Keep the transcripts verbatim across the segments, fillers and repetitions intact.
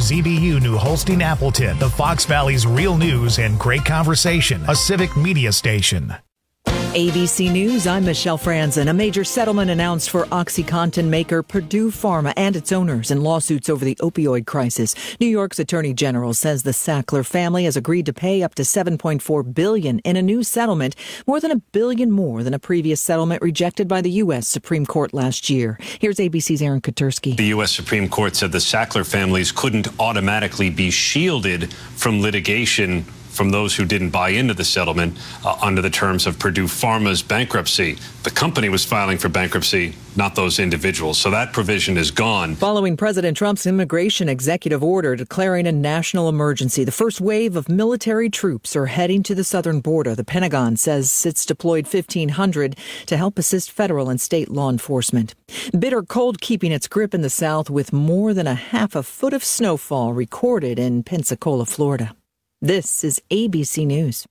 Z B U New Holstein Appleton, the Fox Valley's real news and great conversation, a civic media station. A B C News, I'm Michelle Franzen. A major settlement announced for OxyContin maker Purdue Pharma and its owners in lawsuits over the opioid crisis. New York's Attorney General says the Sackler family has agreed to pay up to seven point four billion dollars in a new settlement, more than a billion more than a previous settlement rejected by the U S Supreme Court last year. Here's A B C's Aaron Katersky. The U S Supreme Court said the Sackler families couldn't automatically be shielded from litigation from those who didn't buy into the settlement uh, under the terms of Purdue Pharma's bankruptcy. The company was filing for bankruptcy, not those individuals. So that provision is gone. Following President Trump's immigration executive order declaring a national emergency, the first wave of military troops are heading to the southern border. The Pentagon says it's deployed fifteen hundred to help assist federal and state law enforcement. Bitter cold keeping its grip in the south with more than a half a foot of snowfall recorded in Pensacola, Florida. This is A B C News.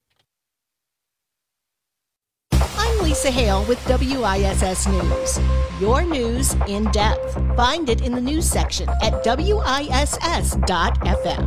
I'm Lisa Hale with W I S S News. Your news in depth. Find it in the news section at W I S S dot F M.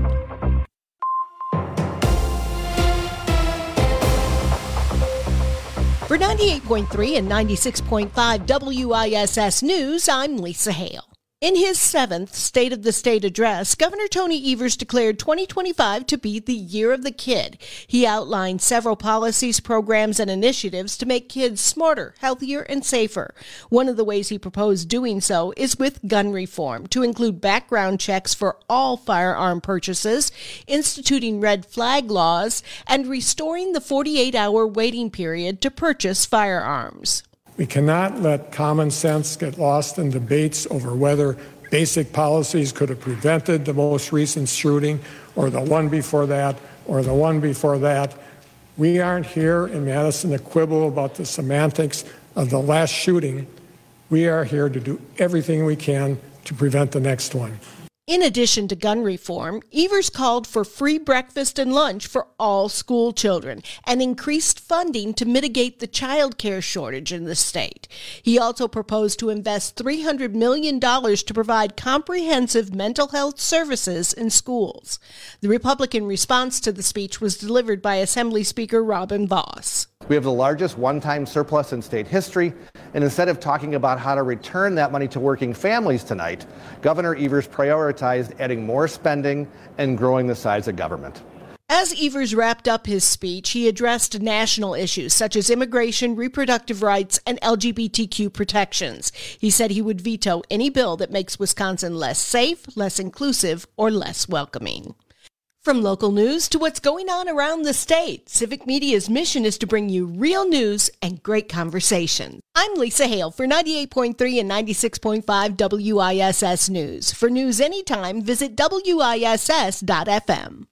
For ninety-eight point three and ninety-six point five W I S S News, I'm Lisa Hale. In his seventh State of the State address, Governor Tony Evers declared twenty twenty-five to be the year of the kid. He outlined several policies, programs, and initiatives to make kids smarter, healthier, and safer. One of the ways he proposed doing so is with gun reform, to include background checks for all firearm purchases, instituting red flag laws, and restoring the forty-eight hour waiting period to purchase firearms. We cannot let common sense get lost in debates over whether basic policies could have prevented the most recent shooting or the one before that or the one before that. We aren't here in Madison to quibble about the semantics of the last shooting. We are here to do everything we can to prevent the next one. In addition to gun reform, Evers called for free breakfast and lunch for all school children and increased funding to mitigate the child care shortage in the state. He also proposed to invest three hundred million dollars to provide comprehensive mental health services in schools. The Republican response to the speech was delivered by Assembly Speaker Robin Vos. We have the largest one-time surplus in state history, and instead of talking about how to return that money to working families tonight, Governor Evers prioritized adding more spending and growing the size of government. As Evers wrapped up his speech, he addressed national issues such as immigration, reproductive rights, and L G B T Q protections. He said he would veto any bill that makes Wisconsin less safe, less inclusive, or less welcoming. From local news to what's going on around the state, Civic Media's mission is to bring you real news and great conversation. I'm Lisa Hale for ninety-eight point three and ninety-six point five W I S S News. For news anytime, visit W I S S dot F M.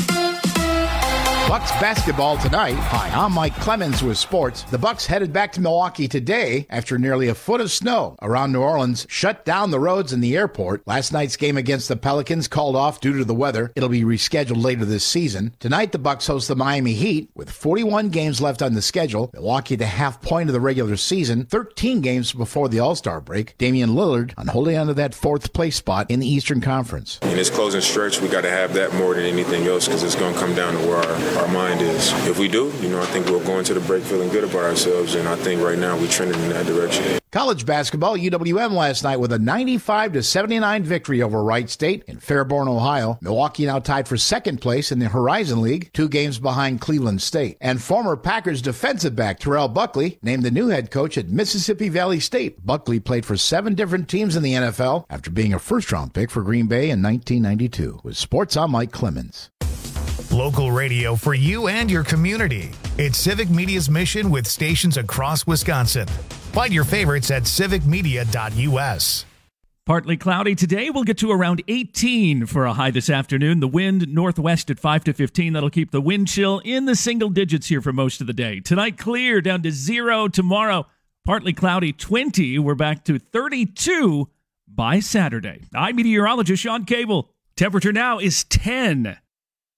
Bucks basketball tonight. Hi, I'm Mike Clemens with sports. The Bucks headed back to Milwaukee today after nearly a foot of snow around New Orleans shut down the roads and the airport. Last night's game against the Pelicans called off due to the weather. It'll be rescheduled later this season. Tonight, the Bucks host the Miami Heat with forty-one games left on the schedule. Milwaukee at the half point of the regular season, thirteen games before the All-Star break. Damian Lillard on holding on to that fourth place spot in the Eastern Conference. In this closing stretch, we got to have that more than anything else because it's going to come down to where our our mind is. If we do, you know, I think we'll go into the break feeling good about ourselves, and I think right now we're trending in that direction. College basketball, U W M last night with a ninety-five to seventy-nine victory over Wright State in Fairborn, Ohio. Milwaukee now tied for second place in the Horizon League, two games behind Cleveland State. And former Packers defensive back Terrell Buckley named the new head coach at Mississippi Valley State. Buckley played for seven different teams in the N F L after being a first-round pick for Green Bay in nineteen ninety-two. With sports, I'm Mike Clemens. Local radio for you and your community. It's Civic Media's mission with stations across Wisconsin. Find your favorites at civic media dot U S. Partly cloudy today. We'll get to around eighteen for a high this afternoon. The wind northwest at five to fifteen. That'll keep the wind chill in the single digits here for most of the day. Tonight, clear down to zero. Tomorrow, partly cloudy, twenty. We're back to thirty-two by Saturday. I'm meteorologist Sean Cable. Temperature now is ten.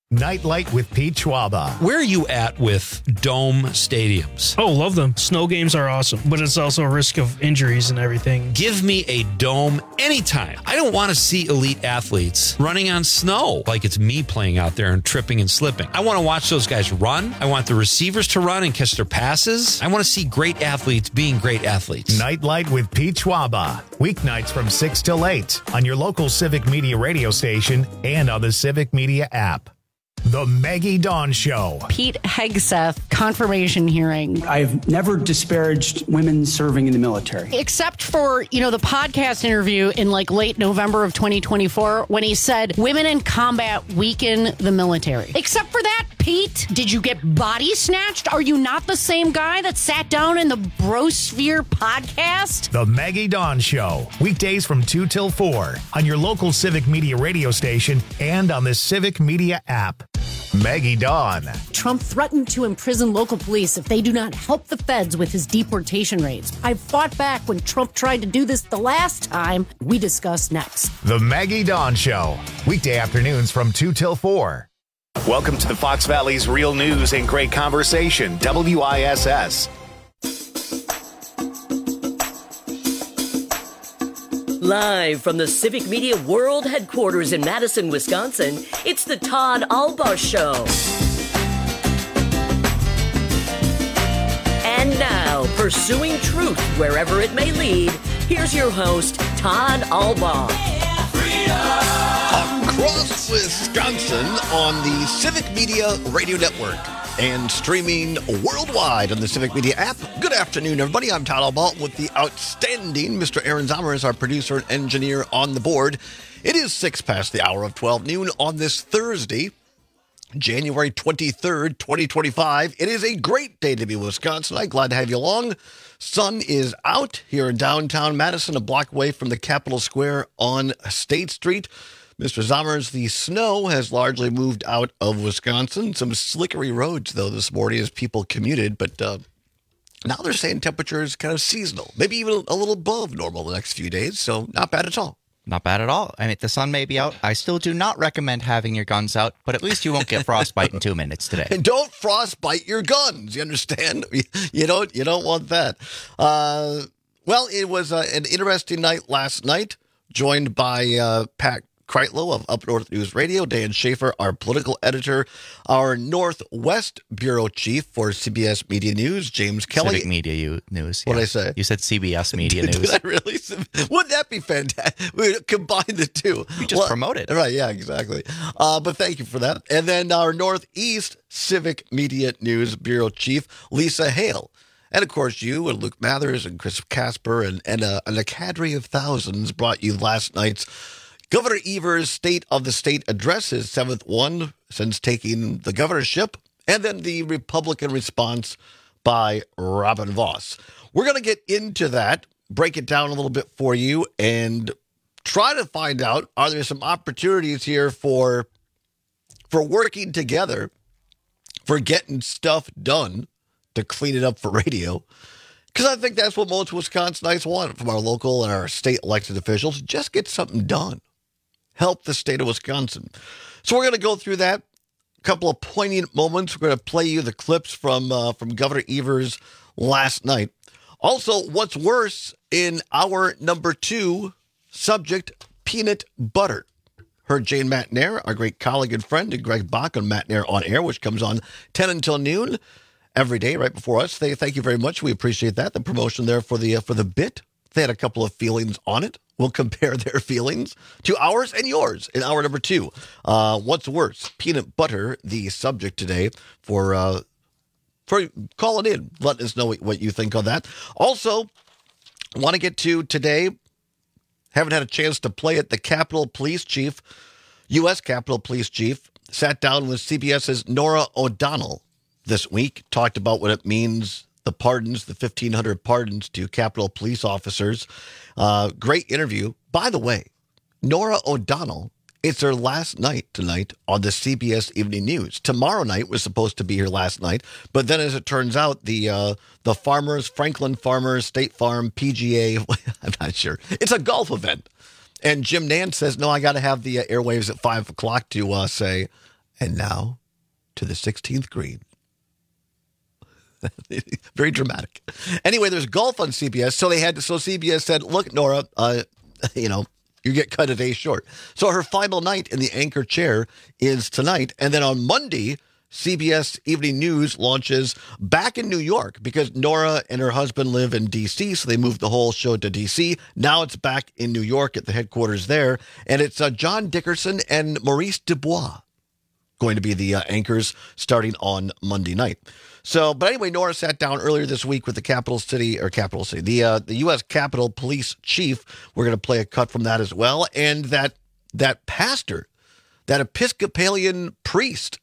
Nightlight with Pete Schwaba. Where are you at with dome stadiums? Oh, love them. Snow games are awesome, but it's also a risk of injuries and everything. Give me a dome anytime. I don't want to see elite athletes running on snow like it's me playing out there and tripping and slipping. I want to watch those guys run. I want the receivers to run and catch their passes. I want to see great athletes being great athletes. Nightlight with Pete Schwaba. Weeknights from six till eight on your local Civic Media radio station and on the Civic Media app. The Maggie Dawn Show. Pete Hegseth confirmation hearing. I've never disparaged women serving in the military. Except for, you know, the podcast interview in like late November of twenty twenty-four when he said women in combat weaken the military. Except for that, Pete, did you get body snatched? Are you not the same guy that sat down in the Brosphere podcast? The Maggie Dawn Show. Weekdays from two till four on your local Civic Media radio station and on the Civic Media app. Maggie Dawn. Trump threatened to imprison local police if they do not help the feds with his deportation raids. I fought back when Trump tried to do this the last time. We discuss next. The Maggie Dawn Show. Weekday afternoons from two till four. Welcome to the Fox Valley's Real News and Great Conversation, W I S S. Live from the Civic Media World Headquarters in Madison, Wisconsin, it's the Todd Albaugh Show. And now, pursuing truth wherever it may lead, here's your host, Todd Albaugh. Across Wisconsin on the Civic Media Radio Network and streaming worldwide on the Civic Media app. Good afternoon, everybody. I'm Todd Albaugh with the outstanding Mister Aaron Zomer as our producer and engineer on the board. It is six past the hour of twelve noon on this Thursday, January twenty-third, twenty twenty-five. It is a great day to be in Wisconsin. I'm glad to have you along. Sun is out here in downtown Madison, a block away from the Capitol Square on State Street. Mister Zommers, the snow has largely moved out of Wisconsin. Some slickery roads, though, this morning as people commuted. But uh, now they're saying temperatures kind of seasonal, maybe even a little above normal the next few days. So not bad at all. Not bad at all. I mean, the sun may be out. I still do not recommend having your guns out, but at least you won't get frostbite in two minutes today. And don't frostbite your guns. You understand? You don't. You don't want that. Uh, well, it was uh, an interesting night last night. Joined by uh, Pat Kreitlow of Up North News Radio, Dan Schaefer, our political editor, our Northwest Bureau Chief for C B S Media News, James Kelly. Civic Media News. What yeah. did I say? You said C B S Media did, News. Did I really? Wouldn't that be fantastic? We would combine the two. You just well, promoted. Right, yeah, exactly. Uh, but thank you for that. And then our Northeast Civic Media News Bureau Chief, Lisa Hale. And, of course, you and Luke Mathers and Chris Casper and, and, a, and a cadre of thousands brought you last night's Governor Evers' State of the State address, his seventh one since taking the governorship, and then the Republican response by Robin Vos. We're going to get into that, break it down a little bit for you, and try to find out, are there some opportunities here for, for working together, for getting stuff done to clean it up for radio? Because I think that's what most Wisconsinites want from our local and our state elected officials. Just get something done. Help the state of Wisconsin. So we're going to go through that. A couple of poignant moments. We're going to play you the clips from uh, from Governor Evers last night. Also, what's worse in our number two subject, peanut butter. Heard Jane Matnair, our great colleague and friend, and Greg Bach on Matnair On Air, which comes on ten until noon every day right before us. They, thank you very much. We appreciate that. The promotion there for the uh, for the bit. They had a couple of feelings on it. We'll compare their feelings to ours and yours in hour number two. Uh, what's worse? Peanut butter, the subject today for uh, for calling in. Let us know what, what you think on that. Also, want to get to today. Haven't had a chance to play it. The Capitol Police Chief, U S Capitol Police Chief, sat down with CBS's Norah O'Donnell this week, talked about what it means, the pardons, the fifteen hundred pardons to Capitol police officers. Uh, great interview. By the way, Norah O'Donnell, it's her last night tonight on the C B S Evening News. Tomorrow night was supposed to be her last night, but then as it turns out, the uh, the Farmers, Franklin Farmers, State Farm, P G A, I'm not sure. It's a golf event. And Jim Nantz says, no, I got to have the uh, airwaves at five o'clock to uh, say, And now to the sixteenth green. Very dramatic. Anyway, there's golf on C B S. So they had to, so C B S said, look, Nora, uh, you know, you get cut a day short. So her final night in the anchor chair is tonight. And then on Monday, C B S Evening News launches back in New York because Nora and her husband live in D C, so they moved the whole show to D C. Now it's back in New York at the headquarters there, and it's uh, John Dickerson and Maurice Dubois going to be the uh, anchors starting on Monday night. So, but anyway, Nora sat down earlier this week with the Capital City, or Capital City, the uh, the U S Capitol Police Chief. We're going to play a cut from that as well, and that that pastor, that Episcopalian priest,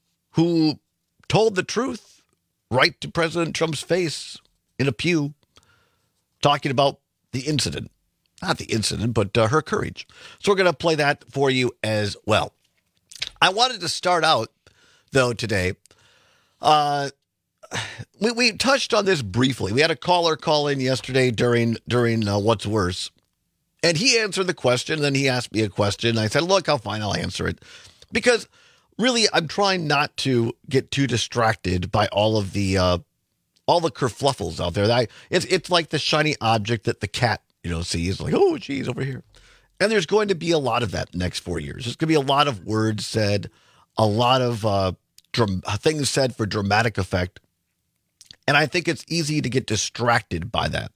who told the truth right to President Trump's face in a pew, talking about the incident. Not the incident, but uh, her courage. So we're going to play that for you as well. I wanted to start out, though, today. Uh, we, we touched on this briefly. We had a caller call in yesterday during, during uh, What's Worse, and he answered the question, and then he asked me a question. And I said, look, I'll fine, I'll answer it. Because really, I'm trying not to get too distracted by all of the uh, all the kerfluffles out there. I, it's it's like the shiny object that the cat you know sees, like, oh, geez, over here. And there's going to be a lot of that the next four years. There's going to be a lot of words said, a lot of uh, dram- things said for dramatic effect. And I think it's easy to get distracted by that.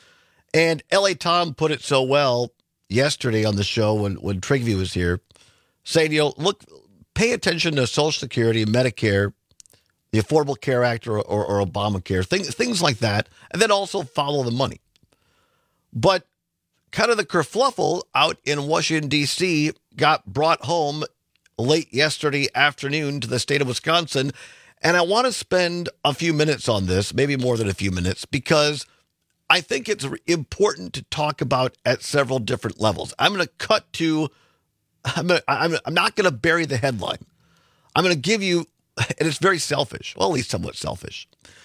And L A Tom put it so well yesterday on the show when, when Trigview was here, saying, you know, look, pay attention to Social Security, Medicare, the Affordable Care Act, or, or, or Obamacare, things, things like that, and then also follow the money. But kind of the kerfluffle out in Washington, D C got brought home late yesterday afternoon to the state of Wisconsin, and I want to spend a few minutes on this, maybe more than a few minutes, because I think it's important to talk about at several different levels. I'm going to cut to I'm, gonna, I'm, I'm not going to bury the headline. I'm going to give you, and it's very selfish, well, at least somewhat selfish,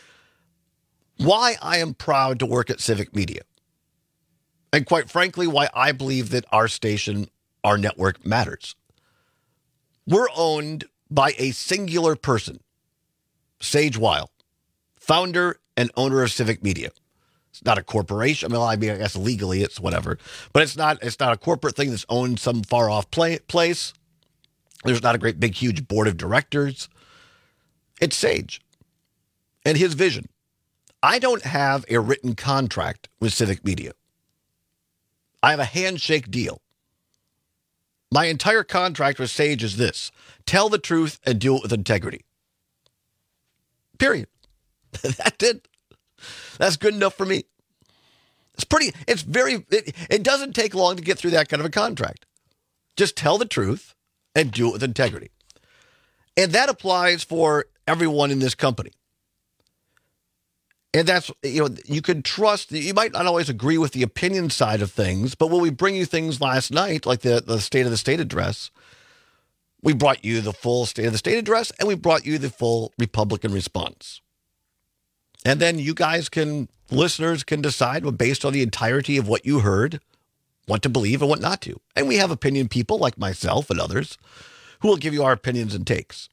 why I am proud to work at Civic Media. And quite frankly, why I believe that our station, our network matters. We're owned by a singular person, Sage Weil, founder and owner of Civic Media. It's not a corporation. I mean, I mean, I guess legally it's whatever, but it's not. It's not a corporate thing that's owned some far off play, place. There's not a great big huge board of directors. It's Sage and his vision. I don't have a written contract with Civic Media. I have a handshake deal. My entire contract with Sage is this: tell the truth and do it with integrity. Period. That's it. That's good enough for me. It's pretty, it's very, it, it doesn't take long to get through that kind of a contract. Just tell the truth and do it with integrity. And that applies for everyone in this company. And that's, you know, you can trust, you might not always agree with the opinion side of things, but when we bring you things last night, like the, the State of the State address, we brought you the full State of the State address and we brought you the full Republican response. And then you guys can, listeners can decide, based on the entirety of what you heard, what to believe and what not to. And we have opinion people like myself and others who will give you our opinions and takes.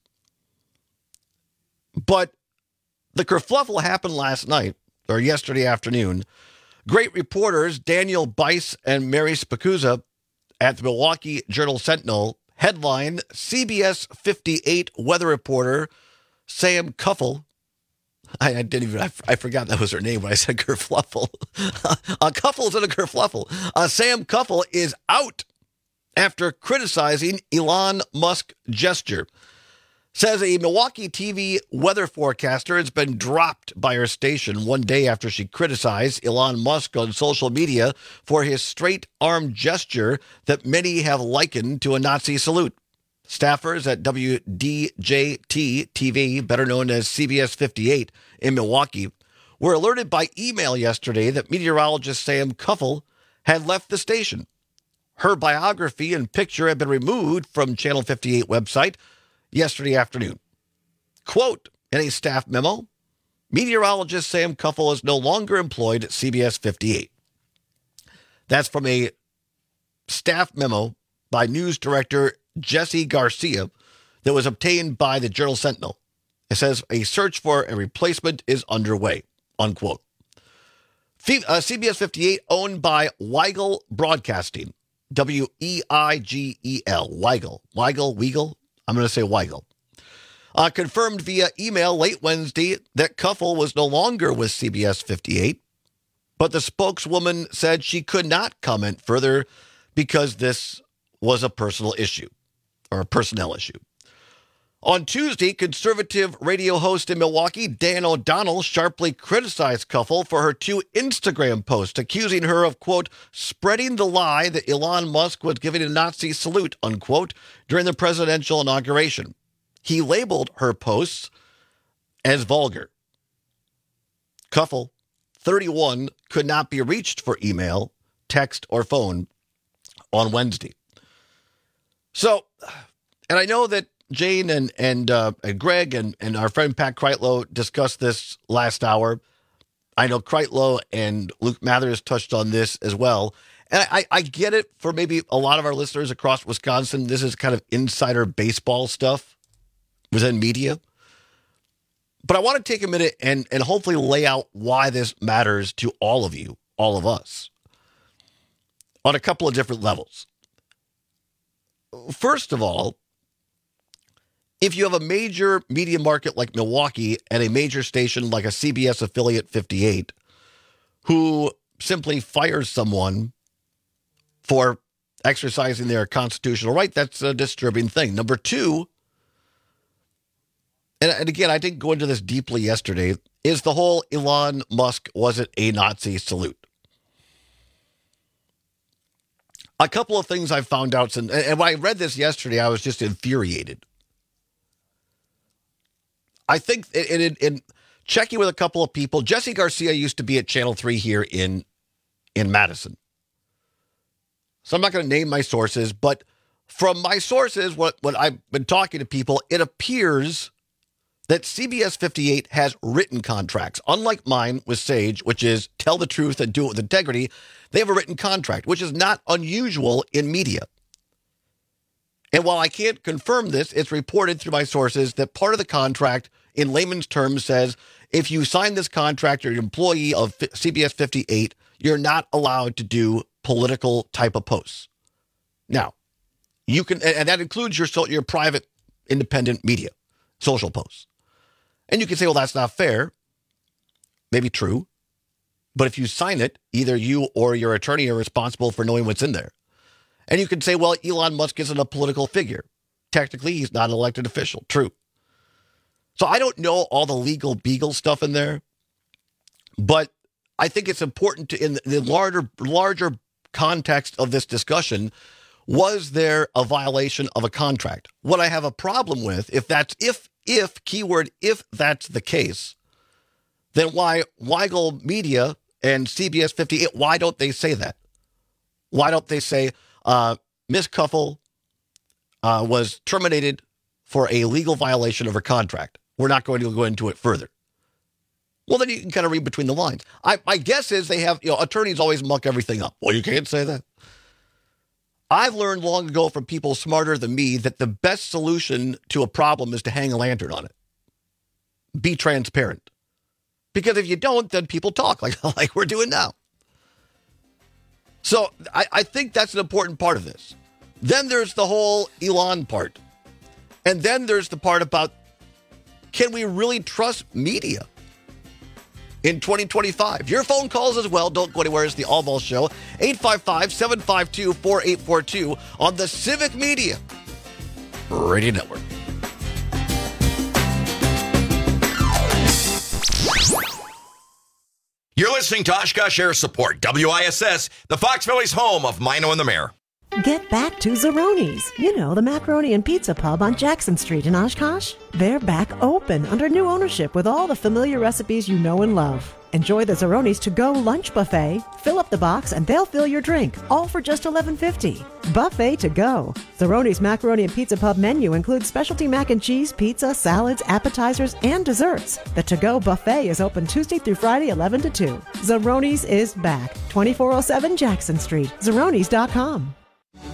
But the kerfluffle happened last night, or yesterday afternoon. Great reporters Daniel Bice and Mary Spacuzza at the Milwaukee Journal-Sentinel headline, C B S fifty-eight weather reporter Sam Kuffel. I, I didn't even, I, I forgot that was her name when I said kerfluffle. uh, Kuffel's in a kerfluffle. Uh, Sam Kuffel is out after criticizing Elon Musk gesture. Says a Milwaukee T V weather forecaster has been dropped by her station one day after she criticized Elon Musk on social media for his straight-arm gesture that many have likened to a Nazi salute. Staffers at W D J T T V, better known as C B S fifty-eight in Milwaukee, were alerted by email yesterday that meteorologist Sam Kuffel had left the station. Her biography and picture had been removed from Channel fifty-eight website yesterday afternoon. Quote, in a staff memo, meteorologist Sam Kuffel is no longer employed at C B S fifty-eight. That's from a staff memo by news director Jesse Garcia that was obtained by the Journal Sentinel. It says a search for a replacement is underway, unquote. Uh, C B S fifty-eight, owned by Weigel Broadcasting, W E I G E L, Weigel, Weigel, Weigel, I'm going to say Weigel, uh, confirmed via email late Wednesday that Kuffel was no longer with C B S fifty-eight, but the spokeswoman said she could not comment further because this was a personal issue, or a personnel issue. On Tuesday, conservative radio host in Milwaukee, Dan O'Donnell, sharply criticized Kuffel for her two Instagram posts, accusing her of, quote, spreading the lie that Elon Musk was giving a Nazi salute, unquote, during the presidential inauguration. He labeled her posts as vulgar. Kuffel, thirty-one, could not be reached for email, text, or phone on Wednesday. So, and I know that Jane and and, uh, and Greg and, and our friend Pat Kreitlow discussed this last hour. I know Kreitlow and Luke Mathers touched on this as well. And I, I get it for maybe a lot of our listeners across Wisconsin. This is kind of insider baseball stuff within media. But I want to take a minute and, and hopefully lay out why this matters to all of you, all of us, on a couple of different levels. First of all, if you have a major media market like Milwaukee and a major station like a C B S affiliate fifty-eight who simply fires someone for exercising their constitutional right, that's a disturbing thing. Number two, and, and again, I didn't go into this deeply yesterday, is the whole Elon Musk wasn't a Nazi salute. A couple of things I found out, and, and when I read this yesterday, I was just infuriated. I think in, in, in checking with a couple of people, Jesse Garcia used to be at Channel three here in, in Madison. So I'm not going to name my sources, but from my sources, what, what I've been talking to people, it appears that C B S fifty-eight has written contracts. Unlike mine with Sage, which is tell the truth and do it with integrity, they have a written contract, which is not unusual in media. And while I can't confirm this, it's reported through my sources that part of the contract, in layman's terms, says if you sign this contract, you're an employee of C B S fifty-eight, you're not allowed to do political type of posts. Now, you can, and that includes your your private independent media, social posts. And you can say, well, that's not fair. Maybe true. But if you sign it, either you or your attorney are responsible for knowing what's in there. And you can say, well, Elon Musk isn't a political figure. Technically, he's not an elected official. True. So I don't know all the legal beagle stuff in there, but I think it's important to, in the larger, larger context of this discussion, was there a violation of a contract? What I have a problem with, if that's, if, if, keyword, if that's the case, then why Weigel Media and C B S fifty-eight, why don't they say that? Why don't they say, uh, Miz Kuffel uh, was terminated for a legal violation of her contract? We're not going to go into it further. Well, then you can kind of read between the lines. I, my guess is they have, you know, attorneys always muck everything up. Well, you can't say that. I've learned long ago from people smarter than me that the best solution to a problem is to hang a lantern on it. Be transparent. Because if you don't, then people talk like, like we're doing now. So I, I think that's an important part of this. Then there's the whole Elon part. And then there's the part about, can we really trust media in twenty twenty-five? Your phone calls as well. Don't go anywhere. It's the All Ball Show. eight five five, seven five two, four eight four two on the Civic Media Radio Network. You're listening to Oshkosh Air Support, W I S S, the Fox Valley's home of Mino and the Mayor. Get back to Zeroni's. You know, the macaroni and pizza pub on Jackson Street in Oshkosh. They're back open under new ownership with all the familiar recipes you know and love. Enjoy the Zeroni's to-go lunch buffet. Fill up the box and they'll fill your drink, all for just eleven fifty. Buffet to go. Zeroni's Macaroni and Pizza Pub menu includes specialty mac and cheese, pizza, salads, appetizers, and desserts. The to-go buffet is open Tuesday through Friday, eleven to two. Zeroni's is back. twenty-four oh seven Jackson Street. Zeronis dot com.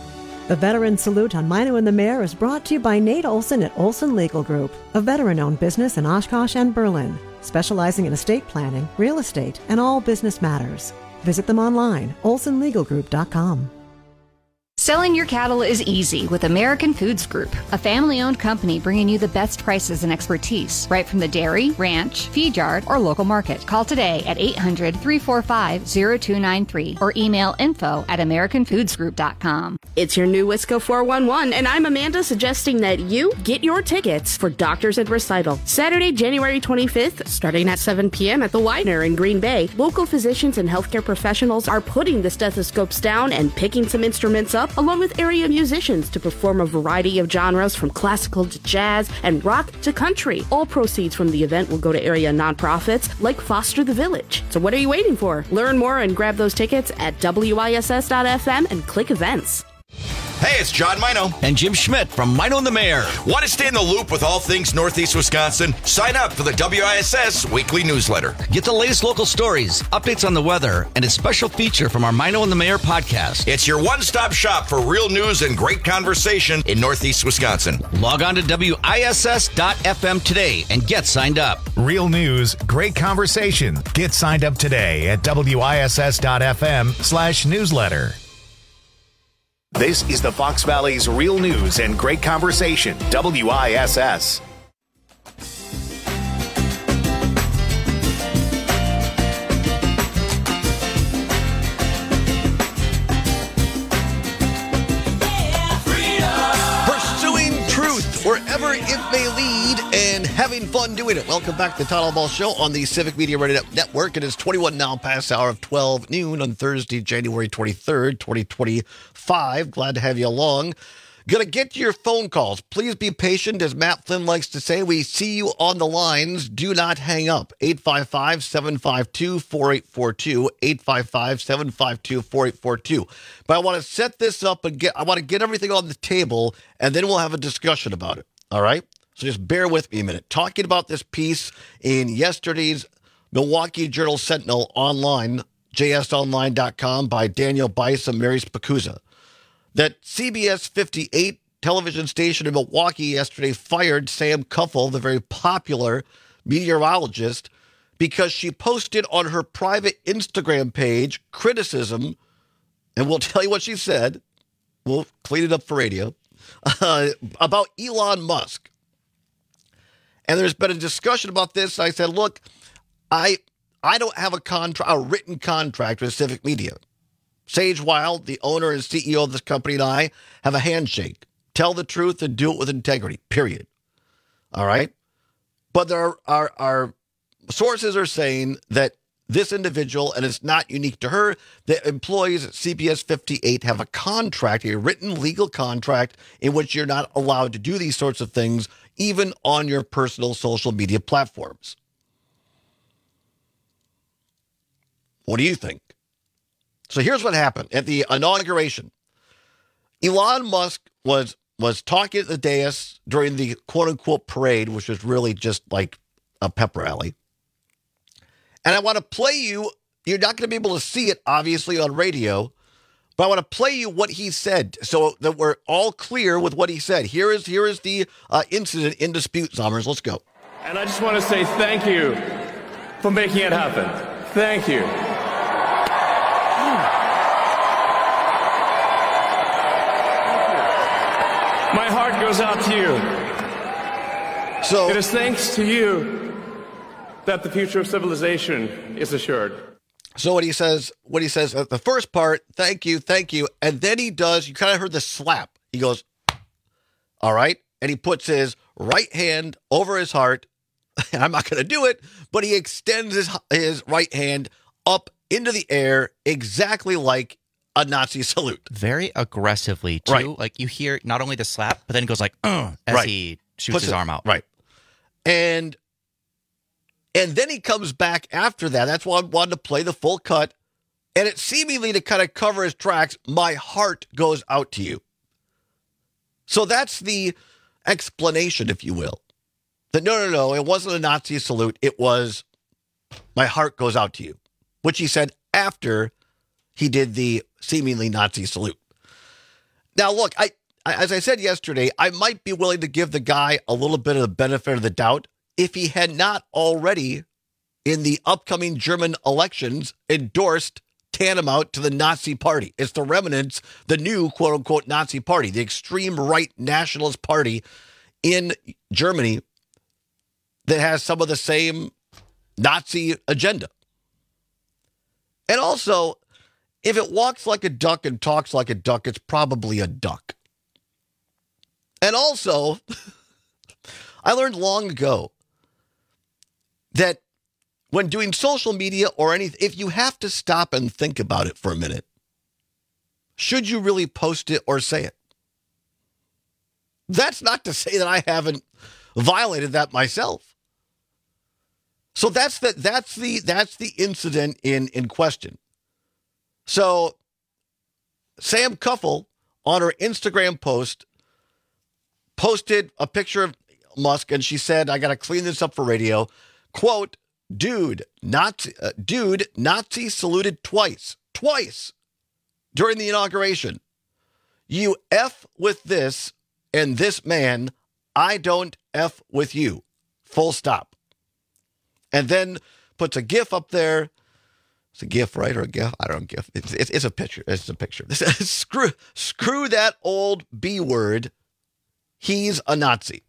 The Veteran Salute on Mino and the Mayor is brought to you by Nate Olson at Olson Legal Group, a veteran-owned business in Oshkosh and Berlin, specializing in estate planning, real estate, and all business matters. Visit them online, olson legal group dot com. Selling your cattle is easy with American Foods Group, a family-owned company bringing you the best prices and expertise right from the dairy, ranch, feed yard, or local market. Call today at eight hundred, three four five, zero two nine three or email info at american foods group dot com. It's your new Wisco four one one, and I'm Amanda suggesting that you get your tickets for Doctors at Recital. Saturday, January twenty-fifth, starting at seven p.m. at the Widener in Green Bay. Local physicians and healthcare professionals are putting the stethoscopes down and picking some instruments up, along with area musicians to perform a variety of genres from classical to jazz and rock to country. All proceeds from the event will go to area nonprofits like Foster the Village. So what are you waiting for? Learn more and grab those tickets at W I S S dot F M and click events. Hey, it's John Mino. And Jim Schmidt from Mino and the Mayor. Want to stay in the loop with all things Northeast Wisconsin? Sign up for the W I S S weekly newsletter. Get the latest local stories, updates on the weather, and a special feature from our Mino and the Mayor podcast. It's your one-stop shop for real news and great conversation in Northeast Wisconsin. Log on to W I S S dot F M today and get signed up. Real news, great conversation. Get signed up today at W I S S dot F M slash newsletter. This is the Fox Valley's Real News and Great Conversation, W I S S. Pursuing truth wherever it may lead and having fun doing it. Welcome back to the Todd Ball Show on the Civic Media Radio Network. It is twenty-one now past the hour of twelve noon on Thursday, January twenty-third, twenty twenty-five. Glad to have you along. Gonna get to your phone calls. Please be patient. As Matt Flynn likes to say, we see you on the lines. Do not hang up. eight five five, seven five two, four eight four two. eight five five, seven five two, four eight four two. But I want to set this up and get, I want to get everything on the table, and then we'll have a discussion about it. All right? So just bear with me a minute. Talking about this piece in yesterday's Milwaukee Journal Sentinel online, j s online dot com, by Daniel Bice and Mary Spacuzza, that C B S fifty-eight television station in Milwaukee yesterday fired Sam Kuffel, the very popular meteorologist, because she posted on her private Instagram page criticism, and we'll tell you what she said. We'll clean it up for radio, uh, about Elon Musk. And there's been a discussion about this. I said, look, I I don't have a contract, a written contract with Civic Media. Sage Wild, the owner and C E O of this company, and I have a handshake. Tell the truth and do it with integrity, period. All right? But there are, are, are sources are saying that this individual, and it's not unique to her, the employees at C B S fifty-eight have a contract, a written legal contract, in which you're not allowed to do these sorts of things, even on your personal social media platforms. What do you think? So here's what happened at the inauguration. Elon Musk was was talking at the dais during the quote-unquote parade, which was really just like a pep rally. And I want to play you, you're not going to be able to see it, obviously, on radio, but I want to play you what he said so that we're all clear with what he said. Here is, here is the uh, incident in dispute, Zommers. Let's go. And I just want to say thank you for making it happen. Thank you. My heart goes out to you. So it is thanks to you that the future of civilization is assured. So what he says, what he says at the first part, thank you, thank you. And then he does, you kind of heard the slap. He goes, all right. And he puts his right hand over his heart. And I'm not going to do it, but he extends his, his right hand up into the air, exactly like a Nazi salute. Very aggressively, too. Right. Like, you hear not only the slap, but then he goes like, uh, as right. he shoots Puts his it, arm out. Right. And and then he comes back after that. That's why I wanted to play the full cut. And it seemingly to kind of cover his tracks, my heart goes out to you. So that's the explanation, if you will. That no, no, no, it wasn't a Nazi salute. It was, my heart goes out to you, which he said after he did the seemingly Nazi salute. Now, look, I, I as I said yesterday, I might be willing to give the guy a little bit of the benefit of the doubt if he had not already, in the upcoming German elections, endorsed tantamount to the Nazi Party. It's the remnants, the new quote-unquote Nazi Party, the extreme right nationalist party in Germany that has some of the same Nazi agenda. And also, if it walks like a duck and talks like a duck, it's probably a duck. And also, I learned long ago that when doing social media or anything, if you have to stop and think about it for a minute, should you really post it or say it? That's not to say that I haven't violated that myself. So that's the that's the that's the incident in, in question. So Sam Kuffel on her Instagram post posted a picture of Musk, and she said, "I got to clean this up for radio." Quote, "Dude, Nazi, uh, dude, Nazi saluted twice, twice during the inauguration. You F with this and this man. I don't F with you. Full stop." And then puts a GIF up there. It's a GIF, right? Or a GIF? I don't know, GIF. It's, it's, it's a picture. It's a picture. screw, screw that old B word. He's a Nazi.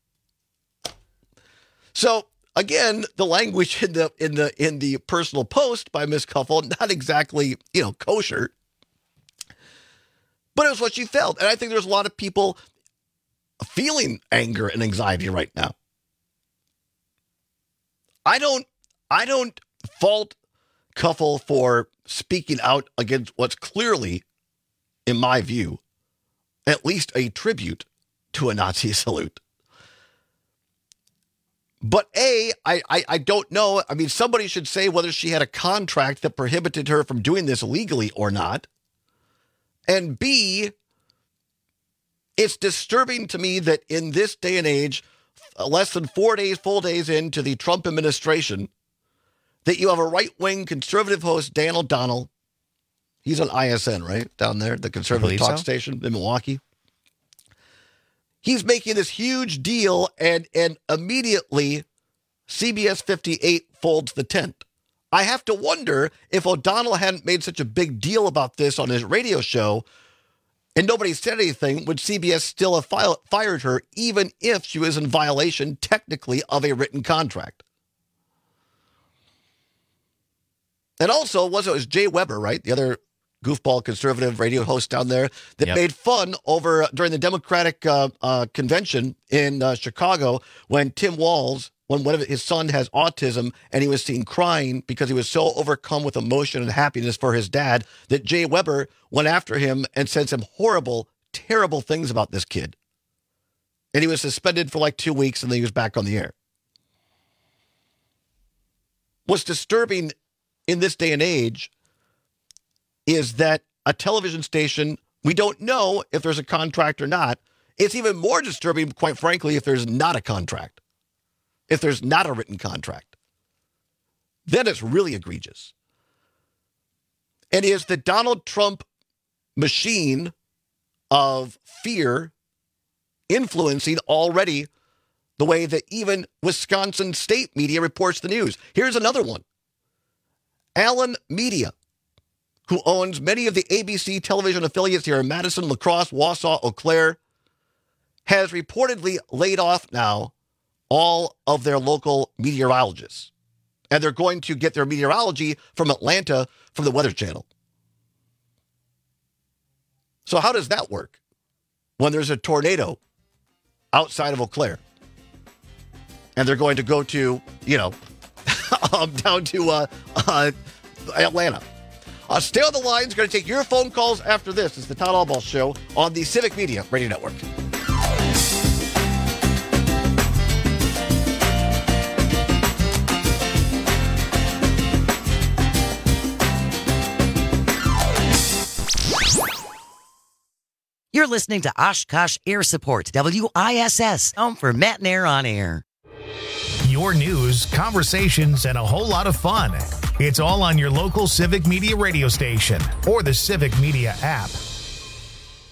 So, again, the language in the in the in the personal post by Miss Kuffel, not exactly, you know, kosher. But it was what she felt. And I think there's a lot of people feeling anger and anxiety right now. I don't I don't fault Kuffel for speaking out against what's clearly, in my view, at least a tribute to a Nazi salute. But A, I, I, I don't know. I mean, somebody should say whether she had a contract that prohibited her from doing this legally or not. And B, it's disturbing to me that in this day and age, less than four days, full days into the Trump administration, that you have a right-wing conservative host, Dan O'Donnell. He's on I S N, right? Down there, the conservative talk so. station in Milwaukee. He's making this huge deal, and, and immediately C B S fifty-eight folds the tent. I have to wonder if O'Donnell hadn't made such a big deal about this on his radio show and nobody said anything, would C B S still have fi- fired her even if she was in violation technically of a written contract? And also, was it was Jay Weber, right? The other goofball conservative radio host down there that yep. made fun over uh, during the Democratic uh, uh, convention in uh, Chicago when Tim Walz, when one of his son has autism and he was seen crying because he was so overcome with emotion and happiness for his dad that Jay Weber went after him and said some horrible, terrible things about this kid. And he was suspended for like two weeks and then he was back on the air. What's disturbing in this day and age is that a television station, we don't know if there's a contract or not. It's even more disturbing, quite frankly, if there's not a contract. If there's not a written contract. Then it's really egregious. And is the Donald Trump machine of fear influencing already the way that even Wisconsin state media reports the news? Here's another one. Allen Media, who owns many of the A B C television affiliates here in Madison, La Crosse, Wausau, Eau Claire, has reportedly laid off now all of their local meteorologists. And they're going to get their meteorology from Atlanta from the Weather Channel. So how does that work when there's a tornado outside of Eau Claire? And they're going to go to, you know, um, down to uh, uh, Atlanta. Uh, stay on the line. It's going to take your phone calls after this. It's the Todd Albaugh Show on the Civic Media Radio Network. You're listening to Oshkosh Air Support, W I S S, home for Matt and Air on Air. Your news, conversations, and a whole lot of fun. It's all on your local Civic Media radio station or the Civic Media app.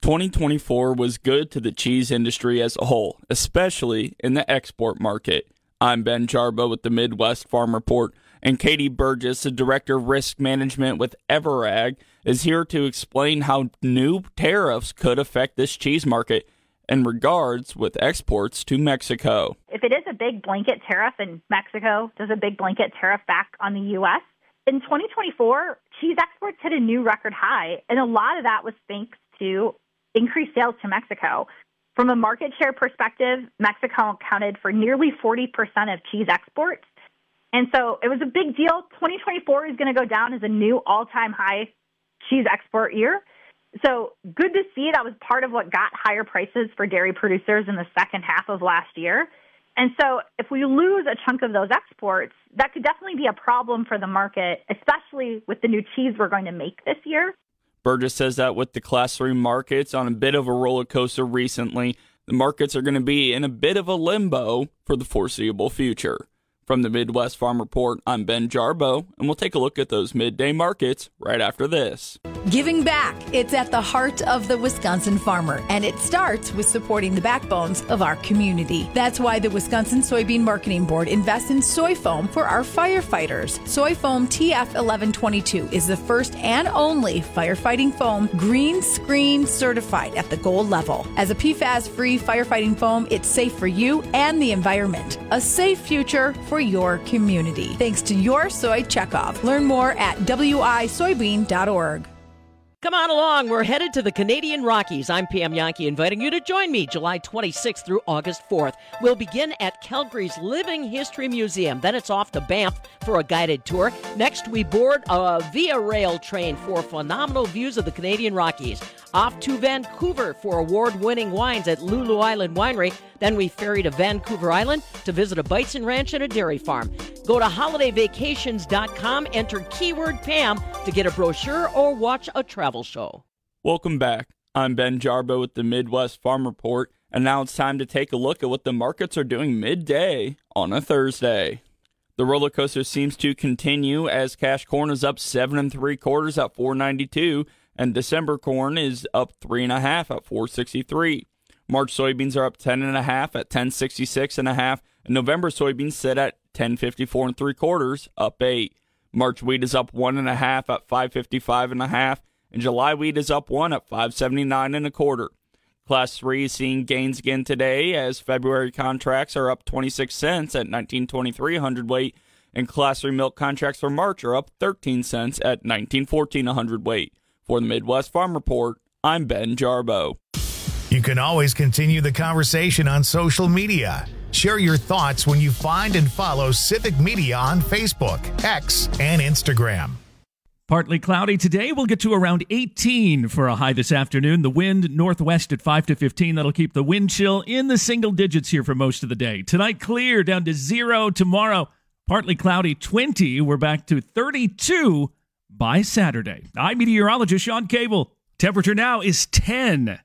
twenty twenty-four was good to the cheese industry as a whole, especially in the export market. I'm Ben Jarbo with the Midwest Farm Report, and Katie Burgess, the Director of Risk Management with Everag, is here to explain how new tariffs could affect this cheese market in regards with exports to Mexico. If it is a big blanket tariff and Mexico does a big blanket tariff back on the U S, in twenty twenty-four, cheese exports hit a new record high, and a lot of that was thanks to increased sales to Mexico. From a market share perspective, Mexico accounted for nearly forty percent of cheese exports. And so it was a big deal. twenty twenty-four is going to go down as a new all-time high cheese export year. So good to see. That was part of what got higher prices for dairy producers in the second half of last year. And so if we lose a chunk of those exports, that could definitely be a problem for the market, especially with the new cheese we're going to make this year. Burgess says that with the Class three markets on a bit of a roller coaster recently, the markets are going to be in a bit of a limbo for the foreseeable future. From the Midwest Farm Report, I'm Ben Jarbo, and we'll take a look at those midday markets right after this. Giving back. It's at the heart of the Wisconsin farmer, and it starts with supporting the backbones of our community. That's why the Wisconsin Soybean Marketing Board invests in soy foam for our firefighters. Soy foam T F eleven twenty-two is the first and only firefighting foam green screen certified at the gold level. As a P FAS-free firefighting foam, it's safe for you and the environment. A safe future for your community. Thanks to your soy checkoff. Learn more at w i soybean dot org. Come on along. We're headed to the Canadian Rockies. I'm Pam Yankee, inviting you to join me July twenty-sixth through August fourth. We'll begin at Calgary's Living History Museum. Then it's off to Banff for a guided tour. Next, we board a Via Rail train for phenomenal views of the Canadian Rockies. Off to Vancouver for award-winning wines at Lulu Island Winery. Then we ferry to Vancouver Island to visit a bison ranch and a dairy farm. Go to holiday vacations dot com, enter keyword Pam to get a brochure or watch a travel show. Welcome back. I'm Ben Jarbo with the Midwest Farm Report, and now it's time to take a look at what the markets are doing midday on a Thursday. The roller coaster seems to continue as cash corn is up seven and three quarters at four ninety-two, and December corn is up three and a half at four sixty-three. March soybeans are up ten and a half at ten sixty-six and a half, and November soybeans sit at ten fifty-four and three quarters, up eight. March wheat is up one and a half at five fifty-five and a half, and July wheat is up one at five seventy-nine and a quarter. Class three is seeing gains again today as February contracts are up twenty-six cents at nineteen twenty-three a hundredweight, and Class three milk contracts for March are up thirteen cents at nineteen fourteen a hundredweight. For the Midwest Farm Report, I'm Ben Jarbo. You can always continue the conversation on social media. Share your thoughts when you find and follow Civic Media on Facebook, X, and Instagram. Partly cloudy today. We'll get to around eighteen for a high this afternoon. The wind northwest at five to fifteen. That'll keep the wind chill in the single digits here for most of the day. Tonight, clear down to zero. Tomorrow, partly cloudy, twenty. We're back to thirty-two by Saturday. I'm meteorologist Sean Cable. Temperature now is ten.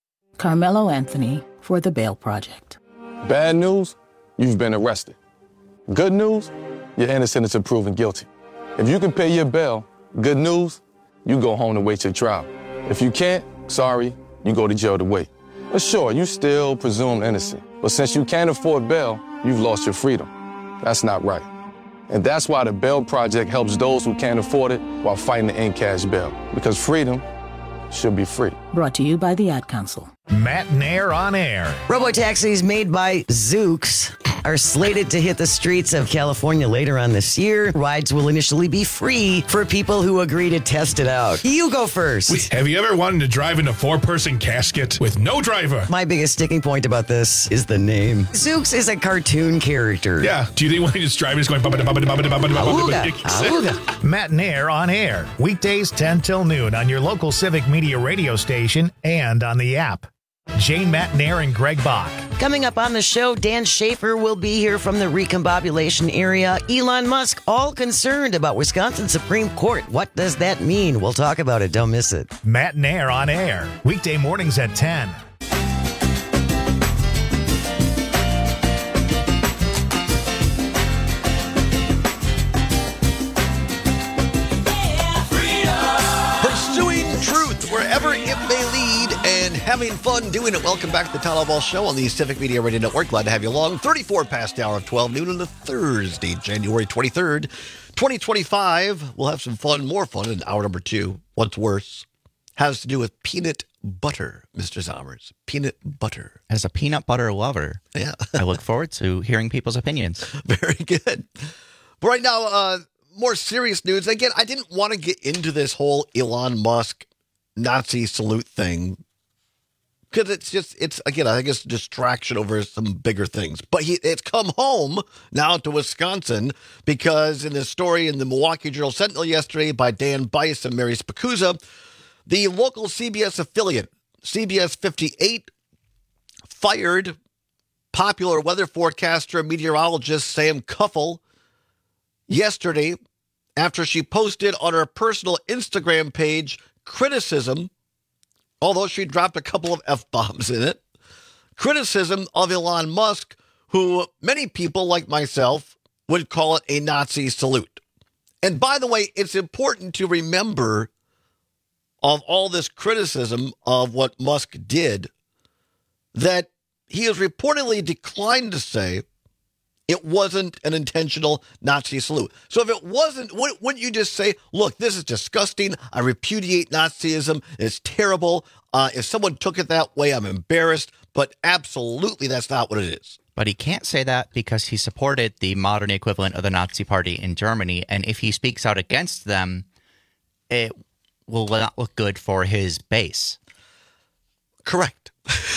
Carmelo Anthony for the Bail Project. Bad news, you've been arrested. Good news, you're innocent until proven guilty. If you can pay your bail, good news, you go home to wait your trial. If you can't, sorry, you go to jail to wait. But sure, you still presumed innocent. But since you can't afford bail, you've lost your freedom. That's not right. And that's why the Bail Project helps those who can't afford it while fighting to end cash bail. Because freedom should be free. Brought to you by the Ad Council. Matt Nair on air. Robotaxis made by Zoox are slated to hit the streets of California later on this year. Rides will initially be free for people who agree to test it out. You go first. Wait, have you ever wanted to drive in a four-person casket with no driver? My biggest sticking point about this is the name. Zoox is a cartoon character. Yeah. Do you think when he just driving is going... Auga. Matt Nair on air. Weekdays ten till noon on your local Civic Media radio station and on the app. Jane Matt Nair and Greg Bach. Coming up on the show, Dan Schaefer will be here from the recombobulation area. Elon Musk, all concerned about Wisconsin Supreme Court. What does that mean? We'll talk about it. Don't miss it. Matt Nair on air. Weekday mornings at ten. Pursuing truth wherever it may lead and having fun doing it. Welcome back to the Todd Ball Show on the Civic Media Radio Network. Glad to have you along. thirty-four past the hour of twelve noon on the Thursday, January twenty-third, twenty twenty-five. We'll have some fun, more fun in hour number two. What's worse has to do with peanut butter, Mister Zommers. Peanut butter. As a peanut butter lover, yeah, I look forward to hearing people's opinions. Very good. But right now, uh, more serious news. Again, I didn't want to get into this whole Elon Musk Nazi salute thing because it's just, it's, again, I think it's a distraction over some bigger things. But he, it's come home now to Wisconsin because in this story in the Milwaukee Journal Sentinel yesterday by Dan Bice and Mary Spacuzza, the local C B S affiliate, C B S fifty-eight, fired popular weather forecaster and meteorologist Sam Kuffel yesterday after she posted on her personal Instagram page criticism, although she dropped a couple of F-bombs in it, criticism of Elon Musk, who many people like myself would call it a Nazi salute. And by the way, it's important to remember of all this criticism of what Musk did, that he has reportedly declined to say it wasn't an intentional Nazi salute. So if it wasn't, wouldn't you just say, look, this is disgusting. I repudiate Nazism. It's terrible. Uh, if someone took it that way, I'm embarrassed. But absolutely, that's not what it is. But he can't say that because he supported the modern equivalent of the Nazi Party in Germany. And if he speaks out against them, it will not look good for his base. Correct.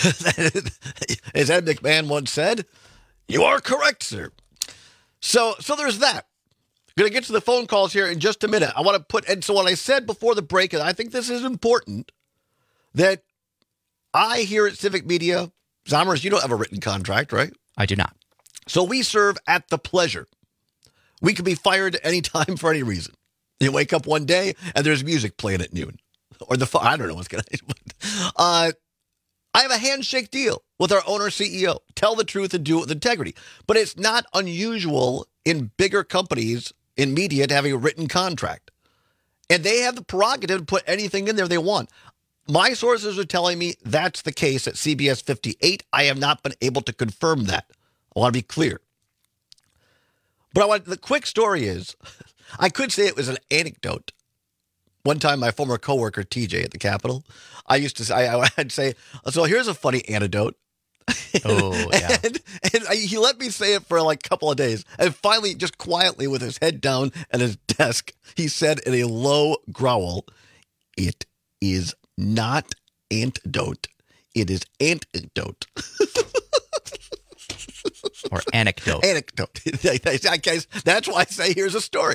As Ed McMahon once said, you are correct, sir. So so there's that. Going to get to the phone calls here in just a minute. I want to put, and so what I said before the break, and I think this is important, that I here at Civic Media, Zommers, you don't have a written contract, right? I do not. So we serve at the pleasure. We can be fired at any time for any reason. You wake up one day and there's music playing at noon. Or the, I don't know what's going to happen. Uh, I have a handshake deal with our owner C E O. Tell the truth and do it with integrity. But it's not unusual in bigger companies in media to have a written contract. And they have the prerogative to put anything in there they want. My sources are telling me that's the case at C B S fifty-eight. I have not been able to confirm that. I want to be clear. But I want, the quick story is, I could say it was an anecdote. One time, my former coworker, T J, at the Capitol, I used to say, I, I'd say, so here's a funny anecdote. Oh, yeah. and, and I, he let me say it for like a couple of days. And finally, just quietly with his head down at his desk, he said in a low growl, it is not antidote. It is antidote. Or anecdote. Anecdote. That's why I say here's a story.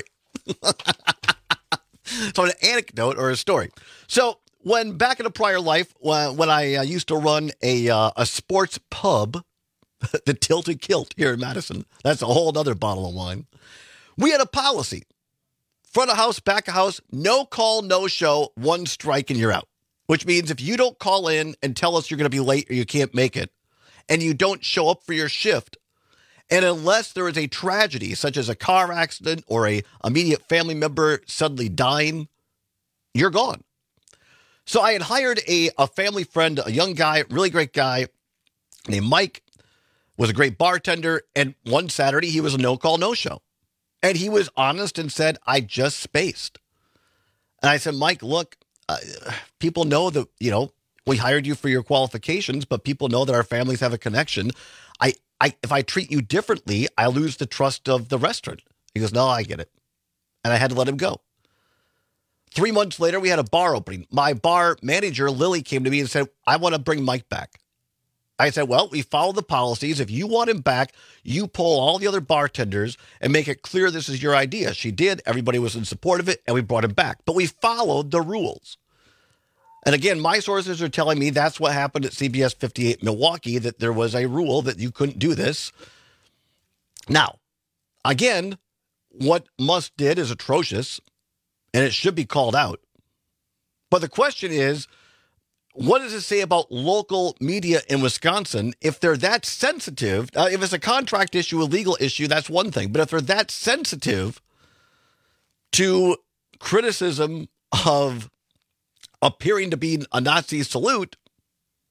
So an anecdote or a story. So when back in a prior life, when, when I uh, used to run a uh, a sports pub, the Tilted Kilt here in Madison, that's a whole other bottle of wine. We had a policy. Front of house, back of house, no call, no show, one strike and you're out. Which means if you don't call in and tell us you're going to be late or you can't make it, and you don't show up for your shift, and unless there is a tragedy, such as a car accident or a immediate family member suddenly dying, you're gone. So I had hired a, a family friend, a young guy, really great guy named Mike, was a great bartender. And one Saturday, he was a no-call, no-show. And he was honest and said, I just spaced. And I said, Mike, look, uh, people know that, you know, we hired you for your qualifications, but people know that our families have a connection. I, I, if I treat you differently, I lose the trust of the restaurant. He goes, no, I get it. And I had to let him go. Three months later, we had a bar opening. My bar manager, Lily, came to me and said, I want to bring Mike back. I said, well, we follow the policies. If you want him back, you pull all the other bartenders and make it clear this is your idea. She did. Everybody was in support of it, and we brought him back. But we followed the rules. And again, my sources are telling me that's what happened at C B S fifty-eight Milwaukee, that there was a rule that you couldn't do this. Now, again, what Musk did is atrocious, and it should be called out. But the question is, what does it say about local media in Wisconsin if they're that sensitive? Uh, if it's a contract issue, a legal issue, that's one thing. But if they're that sensitive to criticism of appearing to be a Nazi salute,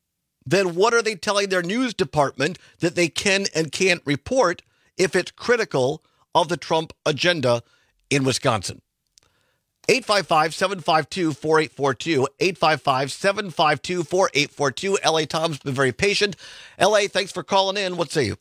then what are they telling their news department that they can and can't report if it's critical of the Trump agenda in Wisconsin? eight five five, seven five two, four eight four two, eight five five, seven five two, four eight four two. L A Tom's been very patient. L A, thanks for calling in. What say you?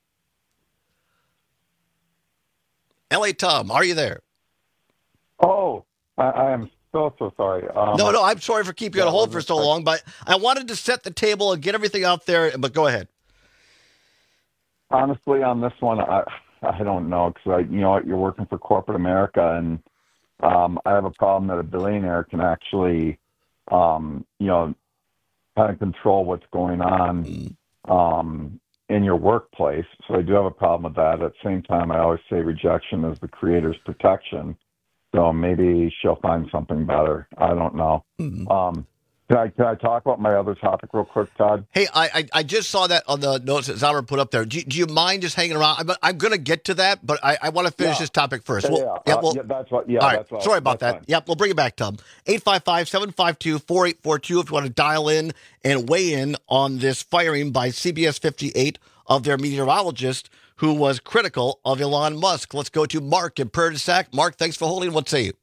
L A Tom, are you there? Oh, I, I am so, so sorry. Um, no, no, I'm sorry for keeping you yeah, on hold for so long, but I wanted to set the table and get everything out there, but go ahead. Honestly, on this one, I I don't know, because, you know, you're working for corporate America, and um, I have a problem that a billionaire can actually, um, you know, kind of control what's going on um, in your workplace. So I do have a problem with that. At the same time, I always say rejection is the creator's protection. So maybe she'll find something better. I don't know. Mm-hmm. Um, can I can I talk about my other topic real quick, Todd? Hey, I I, I just saw that on the notes that Zauber put up there. Do, do you mind just hanging around? I'm, I'm going to get to that, but I, I want to finish yeah. this topic first. Yeah, we'll, yeah. yeah, Uh, well, yeah, that's what. Yeah, all right. that's what. Sorry about that's that. fine. Yep, we'll bring it back, Tom. eight five five, seven five two, four eight four two if you want to dial in and weigh in on this firing by C B S fifty-eight of their meteorologist who was critical of Elon Musk. Let's go to Mark in Prairie du Sac. Mark, thanks for holding. What say you?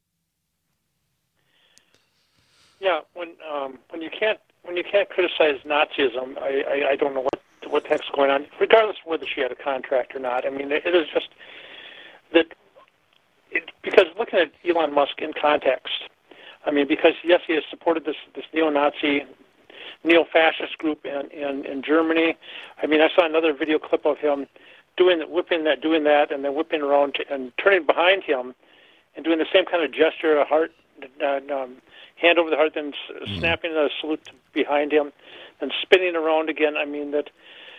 Yeah, when um, when you can't when you can't criticize Nazism, I, I, I don't know what what the heck's going on. Regardless of whether she had a contract or not, I mean, it is just that it, because looking at Elon Musk in context, I mean, because yes, he has supported this this neo-Nazi, neo-fascist group in, in in Germany. I mean, I saw another video clip of him doing whipping that, doing that, and then whipping around to, and turning behind him and doing the same kind of gesture, a heart. Uh, um, hand over the heart, then mm. snapping a salute behind him, and spinning around again. I mean that.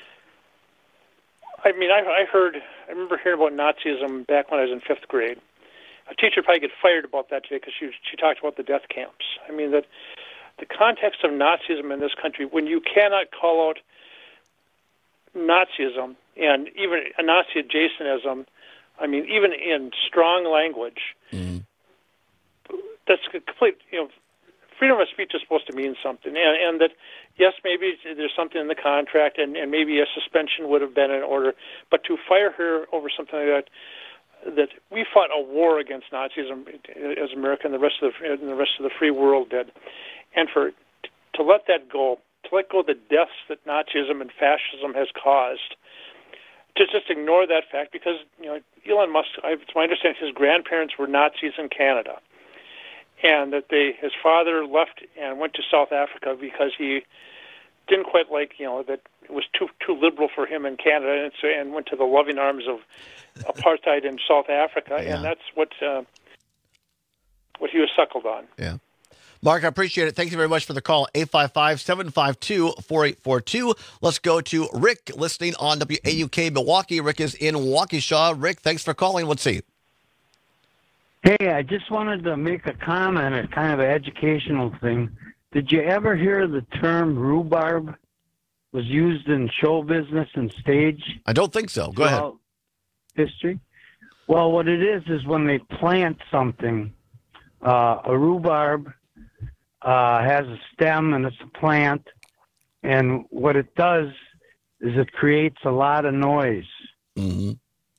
I mean, I, I heard. I remember hearing about Nazism back when I was in fifth grade. A teacher would probably get fired about that today because she she talked about the death camps. I mean that the context of Nazism in this country, when you cannot call out Nazism and even a Nazi adjacentism, I mean, even in strong language, mm. that's a complete. You know. Freedom of speech is supposed to mean something, and, and that, yes, maybe there's something in the contract, and, and maybe a suspension would have been in order, but to fire her over something like that, that we fought a war against Nazism as America and the rest of the, and the rest of the free world did, and for to let that go, to let go of the deaths that Nazism and fascism has caused, to just ignore that fact, because you know Elon Musk, it's my understanding, his grandparents were Nazis in Canada. And that they, his father left and went to South Africa because he didn't quite like, you know, that it was too too liberal for him in Canada, and, so, and went to the loving arms of apartheid in South Africa, yeah. and that's what uh, what he was suckled on. Yeah, Mark, I appreciate it. Thank you very much for the call. eight five five, seven five two, four eight four two. Let's go to Rick, listening on W A U K Milwaukee. Rick is in Waukesha. Rick, thanks for calling. Let's see. Hey, I just wanted to make a comment, a kind of an educational thing. Did you ever hear the term rhubarb was used in show business and stage? I don't think so. Go ahead. History? Well, what it is is when they plant something, uh, a rhubarb uh, has a stem and it's a plant, and what it does is it creates a lot of noise. Mm-hmm.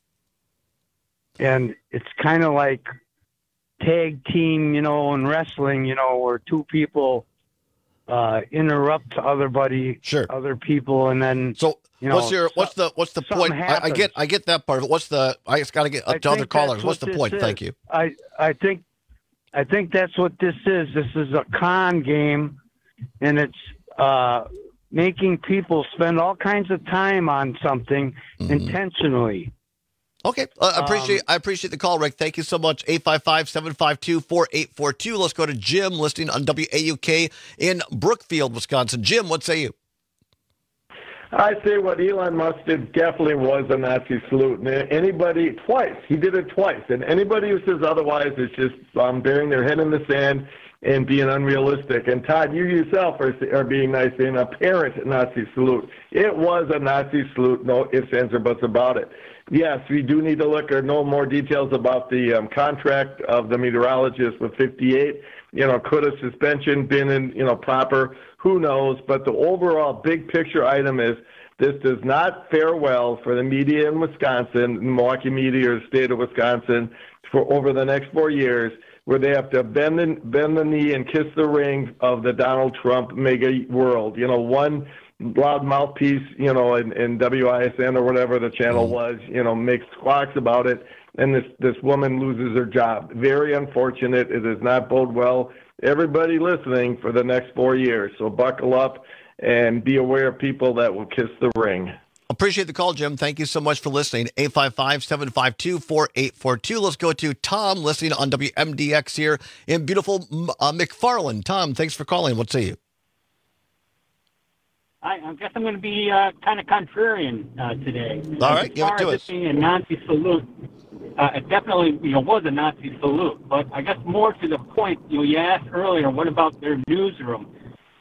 And it's kind of like tag team, you know, in wrestling, you know, where two people uh, interrupt other buddy, sure. other people, and then so you know, what's your what's the what's the point? I, I get I get that part of it. What's the I just got to get up I to other callers. What What's the point? is. Thank you. I I think I think that's what this is. This is a con game, and it's uh, making people spend all kinds of time on something mm-hmm. intentionally. Okay, uh, I appreciate um, I appreciate the call, Rick. Thank you so much. eight five five, seven five two, four eight four two. Let's go to Jim, listening on W A U K in Brookfield, Wisconsin. Jim, what say you? I say what Elon Musk did definitely was a Nazi salute. And anybody, twice, he did it twice. And anybody who says otherwise is just um, burying their head in the sand, and being unrealistic. And Todd, you yourself are, are being nice in a apparent Nazi salute. It was a Nazi salute, no ifs, ands, or buts about it. Yes, we do need to look or know more details about the um, contract of the meteorologist with fifty-eight. You know, could a suspension been in, you know, proper? Who knows? But the overall big picture item is this does not fare well for the media in Wisconsin, Milwaukee media or the state of Wisconsin, for over the next four years, where they have to bend the, bend the knee and kiss the ring of the Donald Trump mega world. You know, one loud mouthpiece, you know, in, in W I S N or whatever the channel was, you know, makes squawks about it, and this, this woman loses her job. Very unfortunate. It does not bode well. Everybody listening for the next four years. So buckle up and be aware of people that will kiss the ring. Appreciate the call, Jim. Thank you so much for listening. eight five five, seven five two, four eight four two. Let's go to Tom listening on W M D X here in beautiful uh, McFarland. Tom, thanks for calling. What say you? I, I guess I'm going to be uh, kind of contrarian uh, today. All right, as give it to as us. It being a Nazi salute, uh, it definitely you know was a Nazi salute. But I guess more to the point, you know, you asked earlier, what about their newsroom?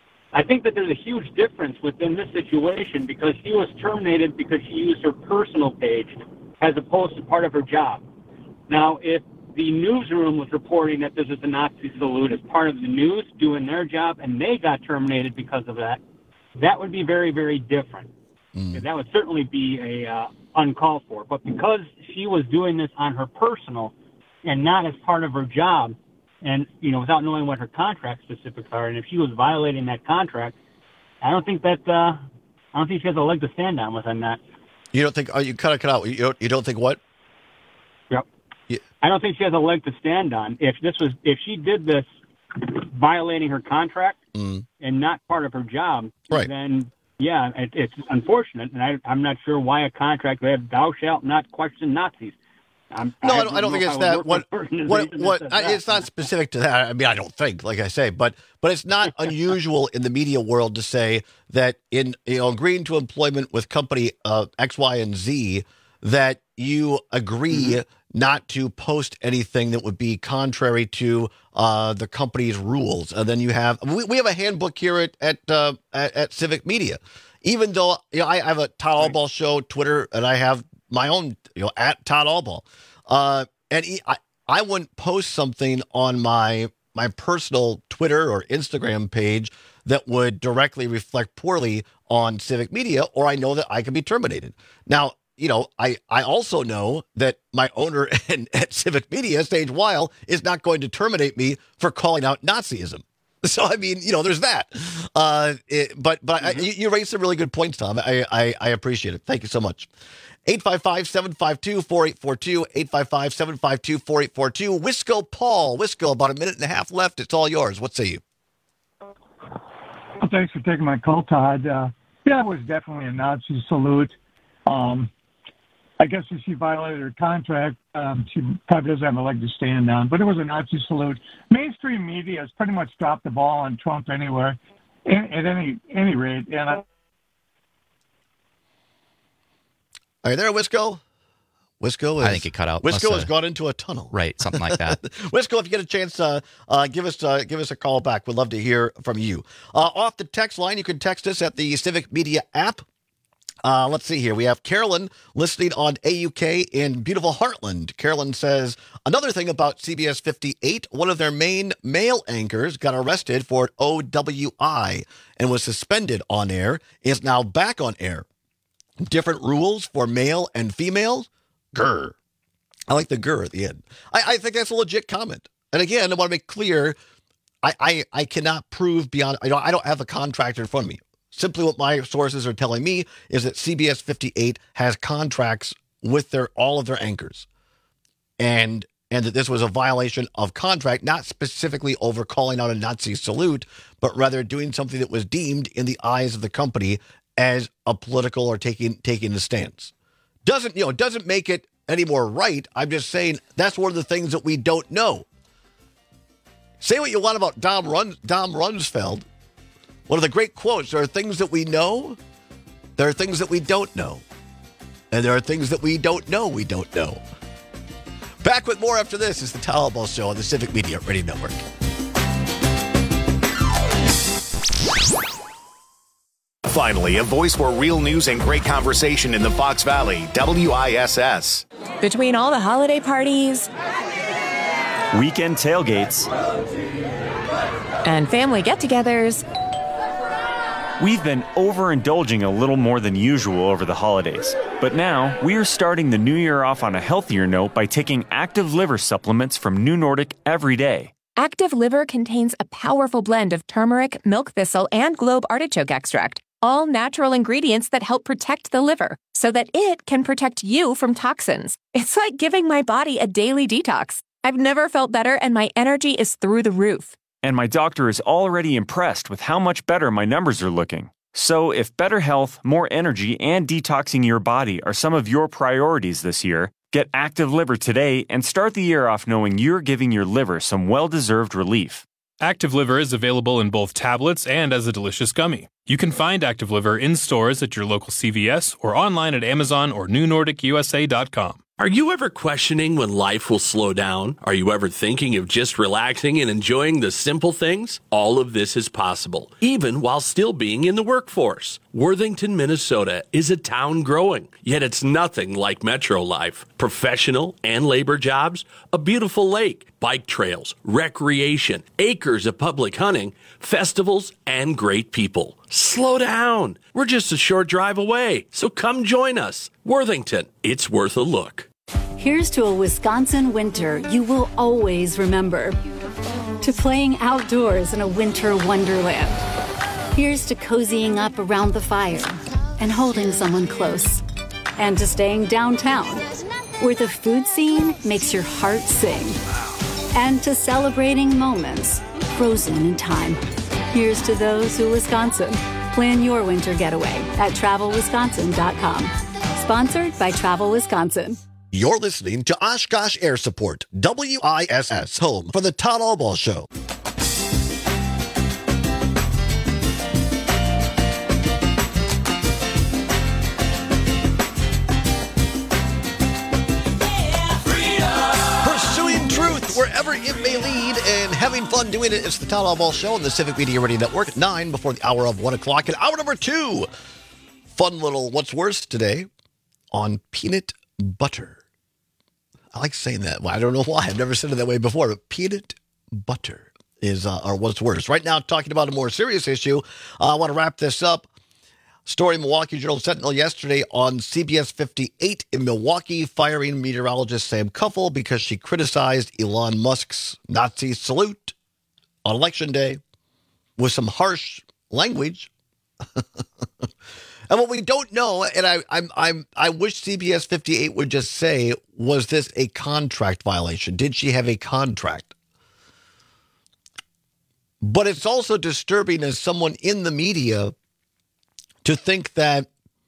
I think that there's a huge difference within this situation because she was terminated because she used her personal page as opposed to part of her job. Now, if the newsroom was reporting that this is a Nazi salute as part of the news doing their job and they got terminated because of that, that would be very, very different. Mm. That would certainly be a uh, uncalled for. But because she was doing this on her personal and not as part of her job, and, you know, without knowing what her contract specifics are, and if she was violating that contract, I don't think that, uh, I don't think she has a leg to stand on within that. You don't think, oh, you cut it, cut out. You don't, you don't think what? Yep. Yeah. I don't think she has a leg to stand on. If this was, if she did this violating her contract mm. and not part of her job, right. then, yeah, it, it's unfortunate, and I, I'm not sure why a contract would have thou shalt not question Nazis. I'm, no, I, I don't, I don't think it's that. What, what, what, I, it's not specific to that. I mean, I don't think, like I say, but, but it's not unusual in the media world to say that in, you know, agreeing to employment with company uh, X, Y, and Z, that you agree mm-hmm. not to post anything that would be contrary to uh, the company's rules. And then you have, we, we have a handbook here at, at, uh, at, at Civic Media, even though, you know, I have a Todd Allball show, Twitter, and I have my own, you know, at Todd Allball. Uh, and he, I, I wouldn't post something on my my personal Twitter or Instagram page that would directly reflect poorly on Civic Media, or I know that I could be terminated. Now, you know, I, I also know that my owner in, at Civic Media, Sage Weil, is not going to terminate me for calling out Nazism. So, I mean, you know, there's that. Uh, it, but but mm-hmm. I, you, you raised some really good points, Tom. I, I, I appreciate it. Thank you so much. eight five five, seven five two, four eight four two, eight five five, seven five two, four eight four two. Wisco Paul. Wisco, about a minute and a half left. It's all yours. What say you? Well, thanks for taking my call, Todd. Uh, yeah, it was definitely a Nazi salute. Um, I guess if she violated her contract, um, she probably doesn't have a leg to stand on, but it was a Nazi salute. Mainstream media has pretty much dropped the ball on Trump anywhere, at any any rate. And I Are you there, Wisco? Wisco is, I think it cut out. Wisco Must, has uh, gone into a tunnel. Right, something like that. Wisco, if you get a chance, uh, uh, give us uh, give us a call back. We'd love to hear from you. Uh, off the text line, you can text us at the Civic Media app. Uh, let's see here. We have Carolyn listening on A U K in beautiful Heartland. Carolyn says, another thing about C B S fifty-eight, one of their main male anchors got arrested for an O W I and was suspended on air, is now back on air. Different rules for male and females? Grr. I like the grr at the end. I, I think that's a legit comment. And again, I want to make clear, I, I, I cannot prove beyond, I don't, I don't have a contractor in front of me. Simply what my sources are telling me is that C B S fifty-eight has contracts with their all of their anchors. And and that this was a violation of contract, not specifically over calling out a Nazi salute, but rather doing something that was deemed in the eyes of the company as a political or taking taking a stance. Doesn't, you know, doesn't make it any more right. I'm just saying that's one of the things that we don't know. Say what you want about Dom Run, Dom Rumsfeld. One of the great quotes, there are things that we know, there are things that we don't know, and there are things that we don't know we don't know. Back with more after this is the Todd Allball Show on the Civic Media Radio Network. Finally, a voice for real news and great conversation in the Fox Valley, W I S S. Between all the holiday parties, weekend tailgates, and family get-togethers, we've been overindulging a little more than usual over the holidays. But now, we are starting the new year off on a healthier note by taking Active Liver supplements from New Nordic every day. Active Liver contains a powerful blend of turmeric, milk thistle, and globe artichoke extract, all natural ingredients that help protect the liver so that it can protect you from toxins. It's like giving my body a daily detox. I've never felt better, and my energy is through the roof. And my doctor is already impressed with how much better my numbers are looking. So if better health, more energy, and detoxing your body are some of your priorities this year, get Active Liver today and start the year off knowing you're giving your liver some well-deserved relief. Active Liver is available in both tablets and as a delicious gummy. You can find Active Liver in stores at your local C V S or online at Amazon or new nordic u s a dot com. Are you ever questioning when life will slow down? Are you ever thinking of just relaxing and enjoying the simple things? All of this is possible, even while still being in the workforce. Worthington, Minnesota is a town growing, yet it's nothing like metro life. Professional and labor jobs, a beautiful lake, bike trails, recreation, acres of public hunting, festivals, and great people. Slow down. We're just a short drive away, so come join us. Worthington, it's worth a look. Here's to a Wisconsin winter you will always remember. To playing outdoors in a winter wonderland. Here's to cozying up around the fire and holding someone close. And to staying downtown, where the food scene makes your heart sing. And to celebrating moments frozen in time. Here's to those who Wisconsin. Plan your winter getaway at travel wisconsin dot com. Sponsored by Travel Wisconsin. You're listening to Oshkosh Air Support, W I S S, home for the Todd Albaugh Show. Pursuing truth wherever it may lead and having fun doing it. It's the Todd Albaugh Show on the Civic Media Radio Network at nine before the hour of one o'clock. And hour number two, fun little what's worse today on peanut butter. I like saying that. Well, I don't know why. I've never said it that way before, but peanut butter is uh, or what's worse. Right now, talking about a more serious issue. Uh, I want to wrap this up. Story in Milwaukee Journal Sentinel yesterday on C B S fifty-eight in Milwaukee, firing meteorologist Sam Kuffel because she criticized Elon Musk's Nazi salute on Election Day with some harsh language. And what we don't know, and I, I'm, I'm, I wish C B S fifty-eight would just say, was this a contract violation? Did she have a contract? But it's also disturbing as someone in the media to think that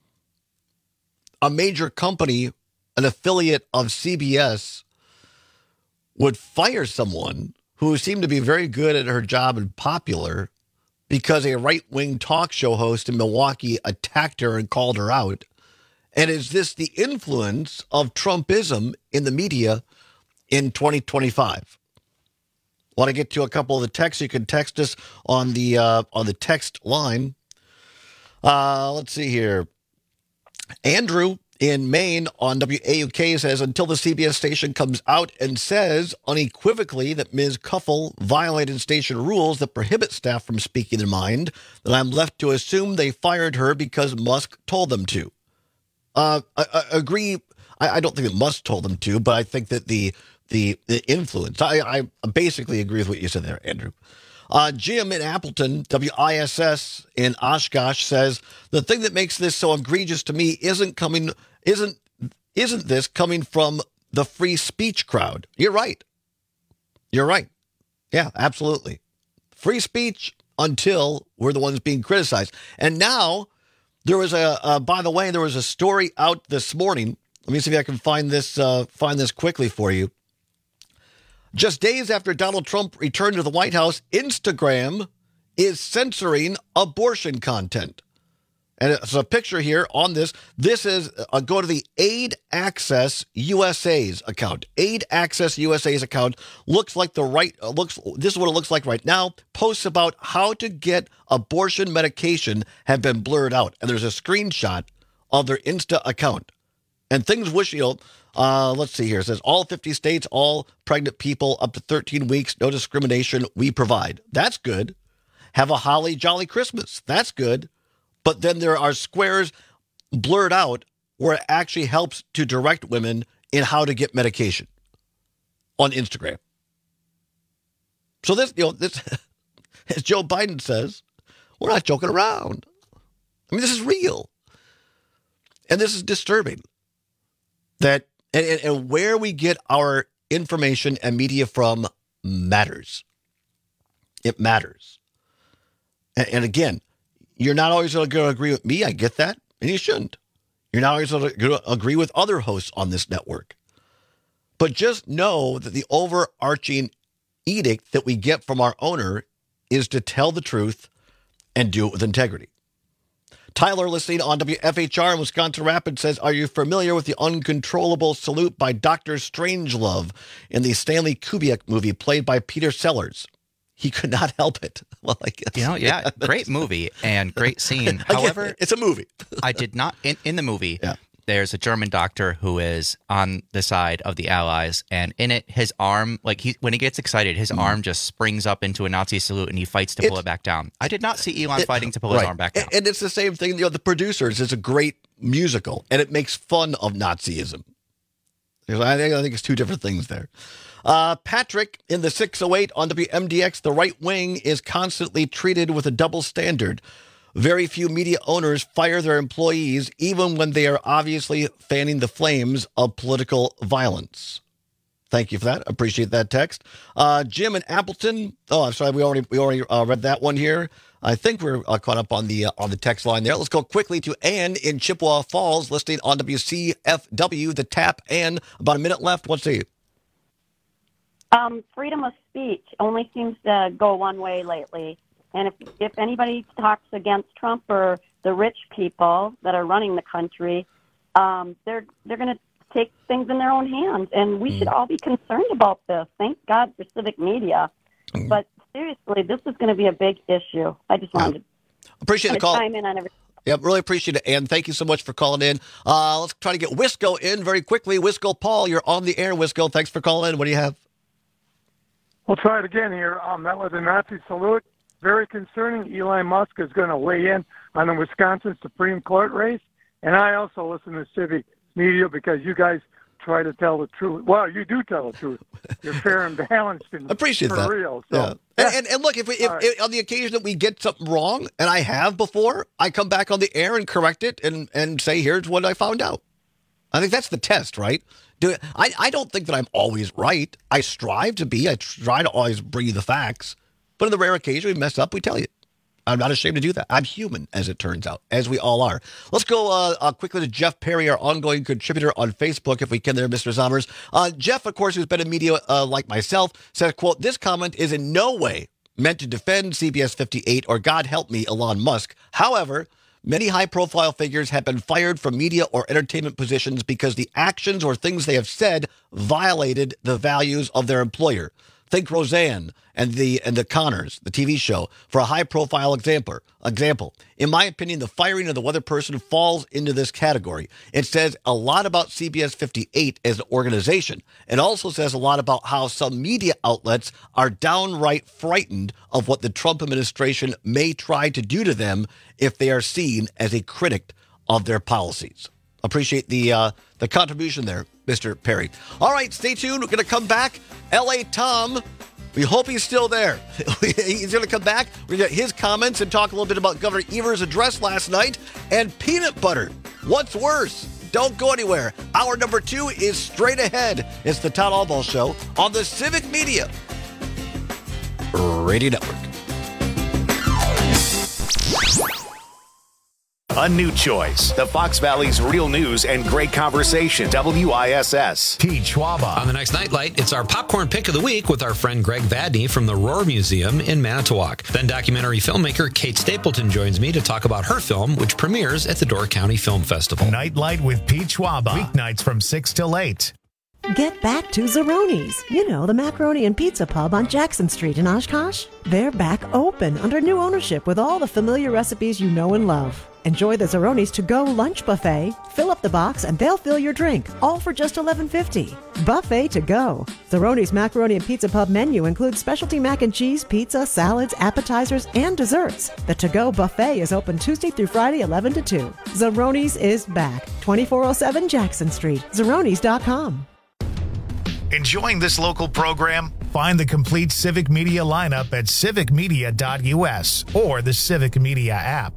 a major company, an affiliate of C B S, would fire someone who seemed to be very good at her job and popular because a right-wing talk show host in Milwaukee attacked her and called her out. And is this the influence of Trumpism in the media in twenty twenty-five? Want to get to a couple of the texts? You can text us on the uh, on the text line. Uh, let's see here. Andrew in Maine on W A U K says, until the C B S station comes out and says unequivocally that Miz Kuffel violated station rules that prohibit staff from speaking their mind, then I'm left to assume they fired her because Musk told them to. Uh, I, I agree. I, I don't think that Musk told them to, but I think that the the, the influence. I, I basically agree with what you said there, Andrew. Uh, Jim in Appleton, W I S S in Oshkosh says, the thing that makes this so egregious to me isn't coming, isn't, isn't this coming from the free speech crowd? You're right. You're right. Yeah, absolutely. Free speech until we're the ones being criticized. And now there was a, uh, by the way, there was a story out this morning. Let me see if I can find this, uh, find this quickly for you. Just days after Donald Trump returned to the White House, Instagram is censoring abortion content. And it's a picture here on this. This is, uh, go to the Aid Access U S A's account. Aid Access U S A's account looks like the right, uh, looks, this is what it looks like right now. Posts about how to get abortion medication have been blurred out. And there's a screenshot of their Insta account. And things wish, you know, uh, let's see here. It says all fifty states, all pregnant people up to thirteen weeks, no discrimination, we provide. That's good. Have a holly jolly Christmas. That's good. But then there are squares blurred out where it actually helps to direct women in how to get medication on Instagram. So this, you know, this, as Joe Biden says, we're not joking around. I mean, this is real. And this is disturbing. That and, and, and where we get our information and media from matters. It matters. And, and again, you're not always going to agree with me. I get that. And you shouldn't. You're not always going to agree with other hosts on this network. But just know that the overarching edict that we get from our owner is to tell the truth and do it with integrity. Tyler, listening on W F H R in Wisconsin Rapids, says, are you familiar with the uncontrollable salute by Doctor Strangelove in the Stanley Kubrick movie played by Peter Sellers? He could not help it. Well, I guess. You know, yeah, great movie and great scene. Again, However, it's a movie. I did not, in, in the movie, yeah. There's a German doctor who is on the side of the Allies, and in it, his arm, like he, when he gets excited, his mm. arm just springs up into a Nazi salute, and he fights to pull it's, it back down. I did not see Elon it, fighting to pull right. his arm back down. And it's the same thing. You know, The Producers is a great musical, and it makes fun of Nazism. I think, I think it's two different things there. Uh, Patrick in the six oh eight on W M D X, the right wing is constantly treated with a double standard. Very few media owners fire their employees, even when they are obviously fanning the flames of political violence. Thank you for that. Appreciate that text. Uh, Jim in Appleton. Oh, I'm sorry. We already we already uh, read that one here. I think we're uh, caught up on the uh, on the text line there. Let's go quickly to Ann in Chippewa Falls, listening on W C F W. The Tap. Ann, about a minute left. What's the Um, freedom of speech only seems to go one way lately. And if if anybody talks against Trump or the rich people that are running the country, um, they're they're going to take things in their own hands. And we mm. should all be concerned about this. Thank God for civic media. Mm. But seriously, this is going to be a big issue. I just wanted yeah. to appreciate the call. Chime in on everything. Yeah, really appreciate it, Ann. Thank you so much for calling in. Uh, let's try to get Wisco in very quickly. Wisco Paul, you're on the air. Wisco, thanks for calling in. What do you have? We'll try it again here. Um, that was a Nazi salute. Very concerning. Elon Musk is going to weigh in on the Wisconsin Supreme Court race. And I also listen to civic media because you guys try to tell the truth. Well, you do tell the truth. You're fair and balanced and appreciate for that. real. So, yeah. Yeah. And, and, and look, if, we, if, right. if on the occasion that we get something wrong, and I have before, I come back on the air and correct it and, and say, here's what I found out. I think that's the test, right? Do I, I don't think that I'm always right. I strive to be. I try to always bring you the facts. But on the rare occasion we mess up, we tell you. I'm not ashamed to do that. I'm human, as it turns out, as we all are. Let's go uh, uh, quickly to Jeff Perry, our ongoing contributor on Facebook, if we can there, Mister Zommers. Uh, Jeff, of course, who's been in media uh, like myself, says, quote, this comment is in no way meant to defend C B S fifty-eight or, God help me, Elon Musk. However, many high-profile figures have been fired from media or entertainment positions because the actions or things they have said violated the values of their employer. Think Roseanne and the and the Connors, the T V show, for a high-profile example. Example, in my opinion, the firing of the weather person falls into this category. It says a lot about C B S fifty-eight as an organization. It also says a lot about how some media outlets are downright frightened of what the Trump administration may try to do to them if they are seen as a critic of their policies. Appreciate the uh, the contribution there, Mister Perry. All right, stay tuned. We're going to come back. L A Tom, we hope he's still there. He's going to come back. We're going to get his comments and talk a little bit about Governor Evers' address last night. And peanut butter. What's worse? Don't go anywhere. Hour number two is straight ahead. It's the Todd Albaugh Show on the Civic Media Radio Network. A new choice. The Fox Valley's real news and great conversation. W I S S. Pete Schwaba. On the next Nightlight, it's our popcorn pick of the week with our friend Greg Vadney from the Roar Museum in Manitowoc. Then documentary filmmaker Kate Stapleton joins me to talk about her film, which premieres at the Door County Film Festival. Nightlight with Pete Schwaba. Weeknights from six till eight. Get back to Zeroni's. You know, the macaroni and pizza pub on Jackson Street in Oshkosh. They're back open under new ownership with all the familiar recipes you know and love. Enjoy the Zeroni's to-go lunch buffet. Fill up the box and they'll fill your drink, all for just eleven fifty. Buffet to go. Zeroni's Macaroni and Pizza Pub menu includes specialty mac and cheese, pizza, salads, appetizers, and desserts. The to-go buffet is open Tuesday through Friday, eleven to two. Zeroni's is back. twenty-four oh seven Jackson Street. Zeronis dot com. Enjoying this local program? Find the complete Civic Media lineup at civic media dot u s or the Civic Media app.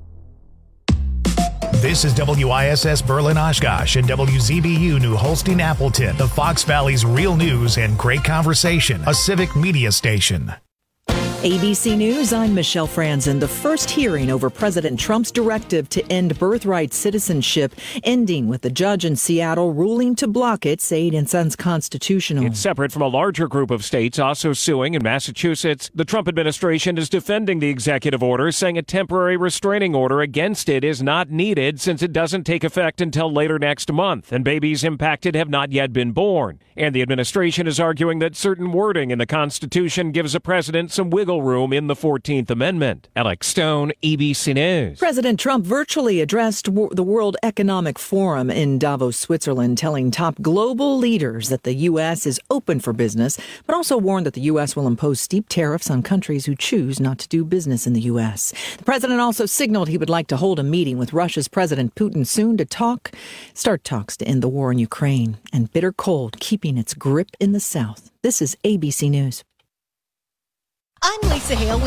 This is W I S S Berlin Oshkosh and W Z B U New Holstein Appleton, the Fox Valley's real news and great conversation, a Civic Media station. A B C News, I'm Michelle Franzen. The first hearing over President Trump's directive to end birthright citizenship, ending with the judge in Seattle ruling to block it, saying it's unconstitutional. It's separate from a larger group of states also suing in Massachusetts. The Trump administration is defending the executive order, saying a temporary restraining order against it is not needed since it doesn't take effect until later next month, and babies impacted have not yet been born. And the administration is arguing that certain wording in the Constitution gives a president some wiggle room in the fourteenth Amendment. Alex Stone, A B C News. President Trump virtually addressed the World Economic Forum in Davos, Switzerland, telling top global leaders that the U S is open for business, but also warned that the U S will impose steep tariffs on countries who choose not to do business in the U S. The president also signaled he would like to hold a meeting with Russia's President Putin soon to talk, start talks to end the war in Ukraine, and bitter cold keeping its grip in the South. This is A B C News. I'm Lisa Hale with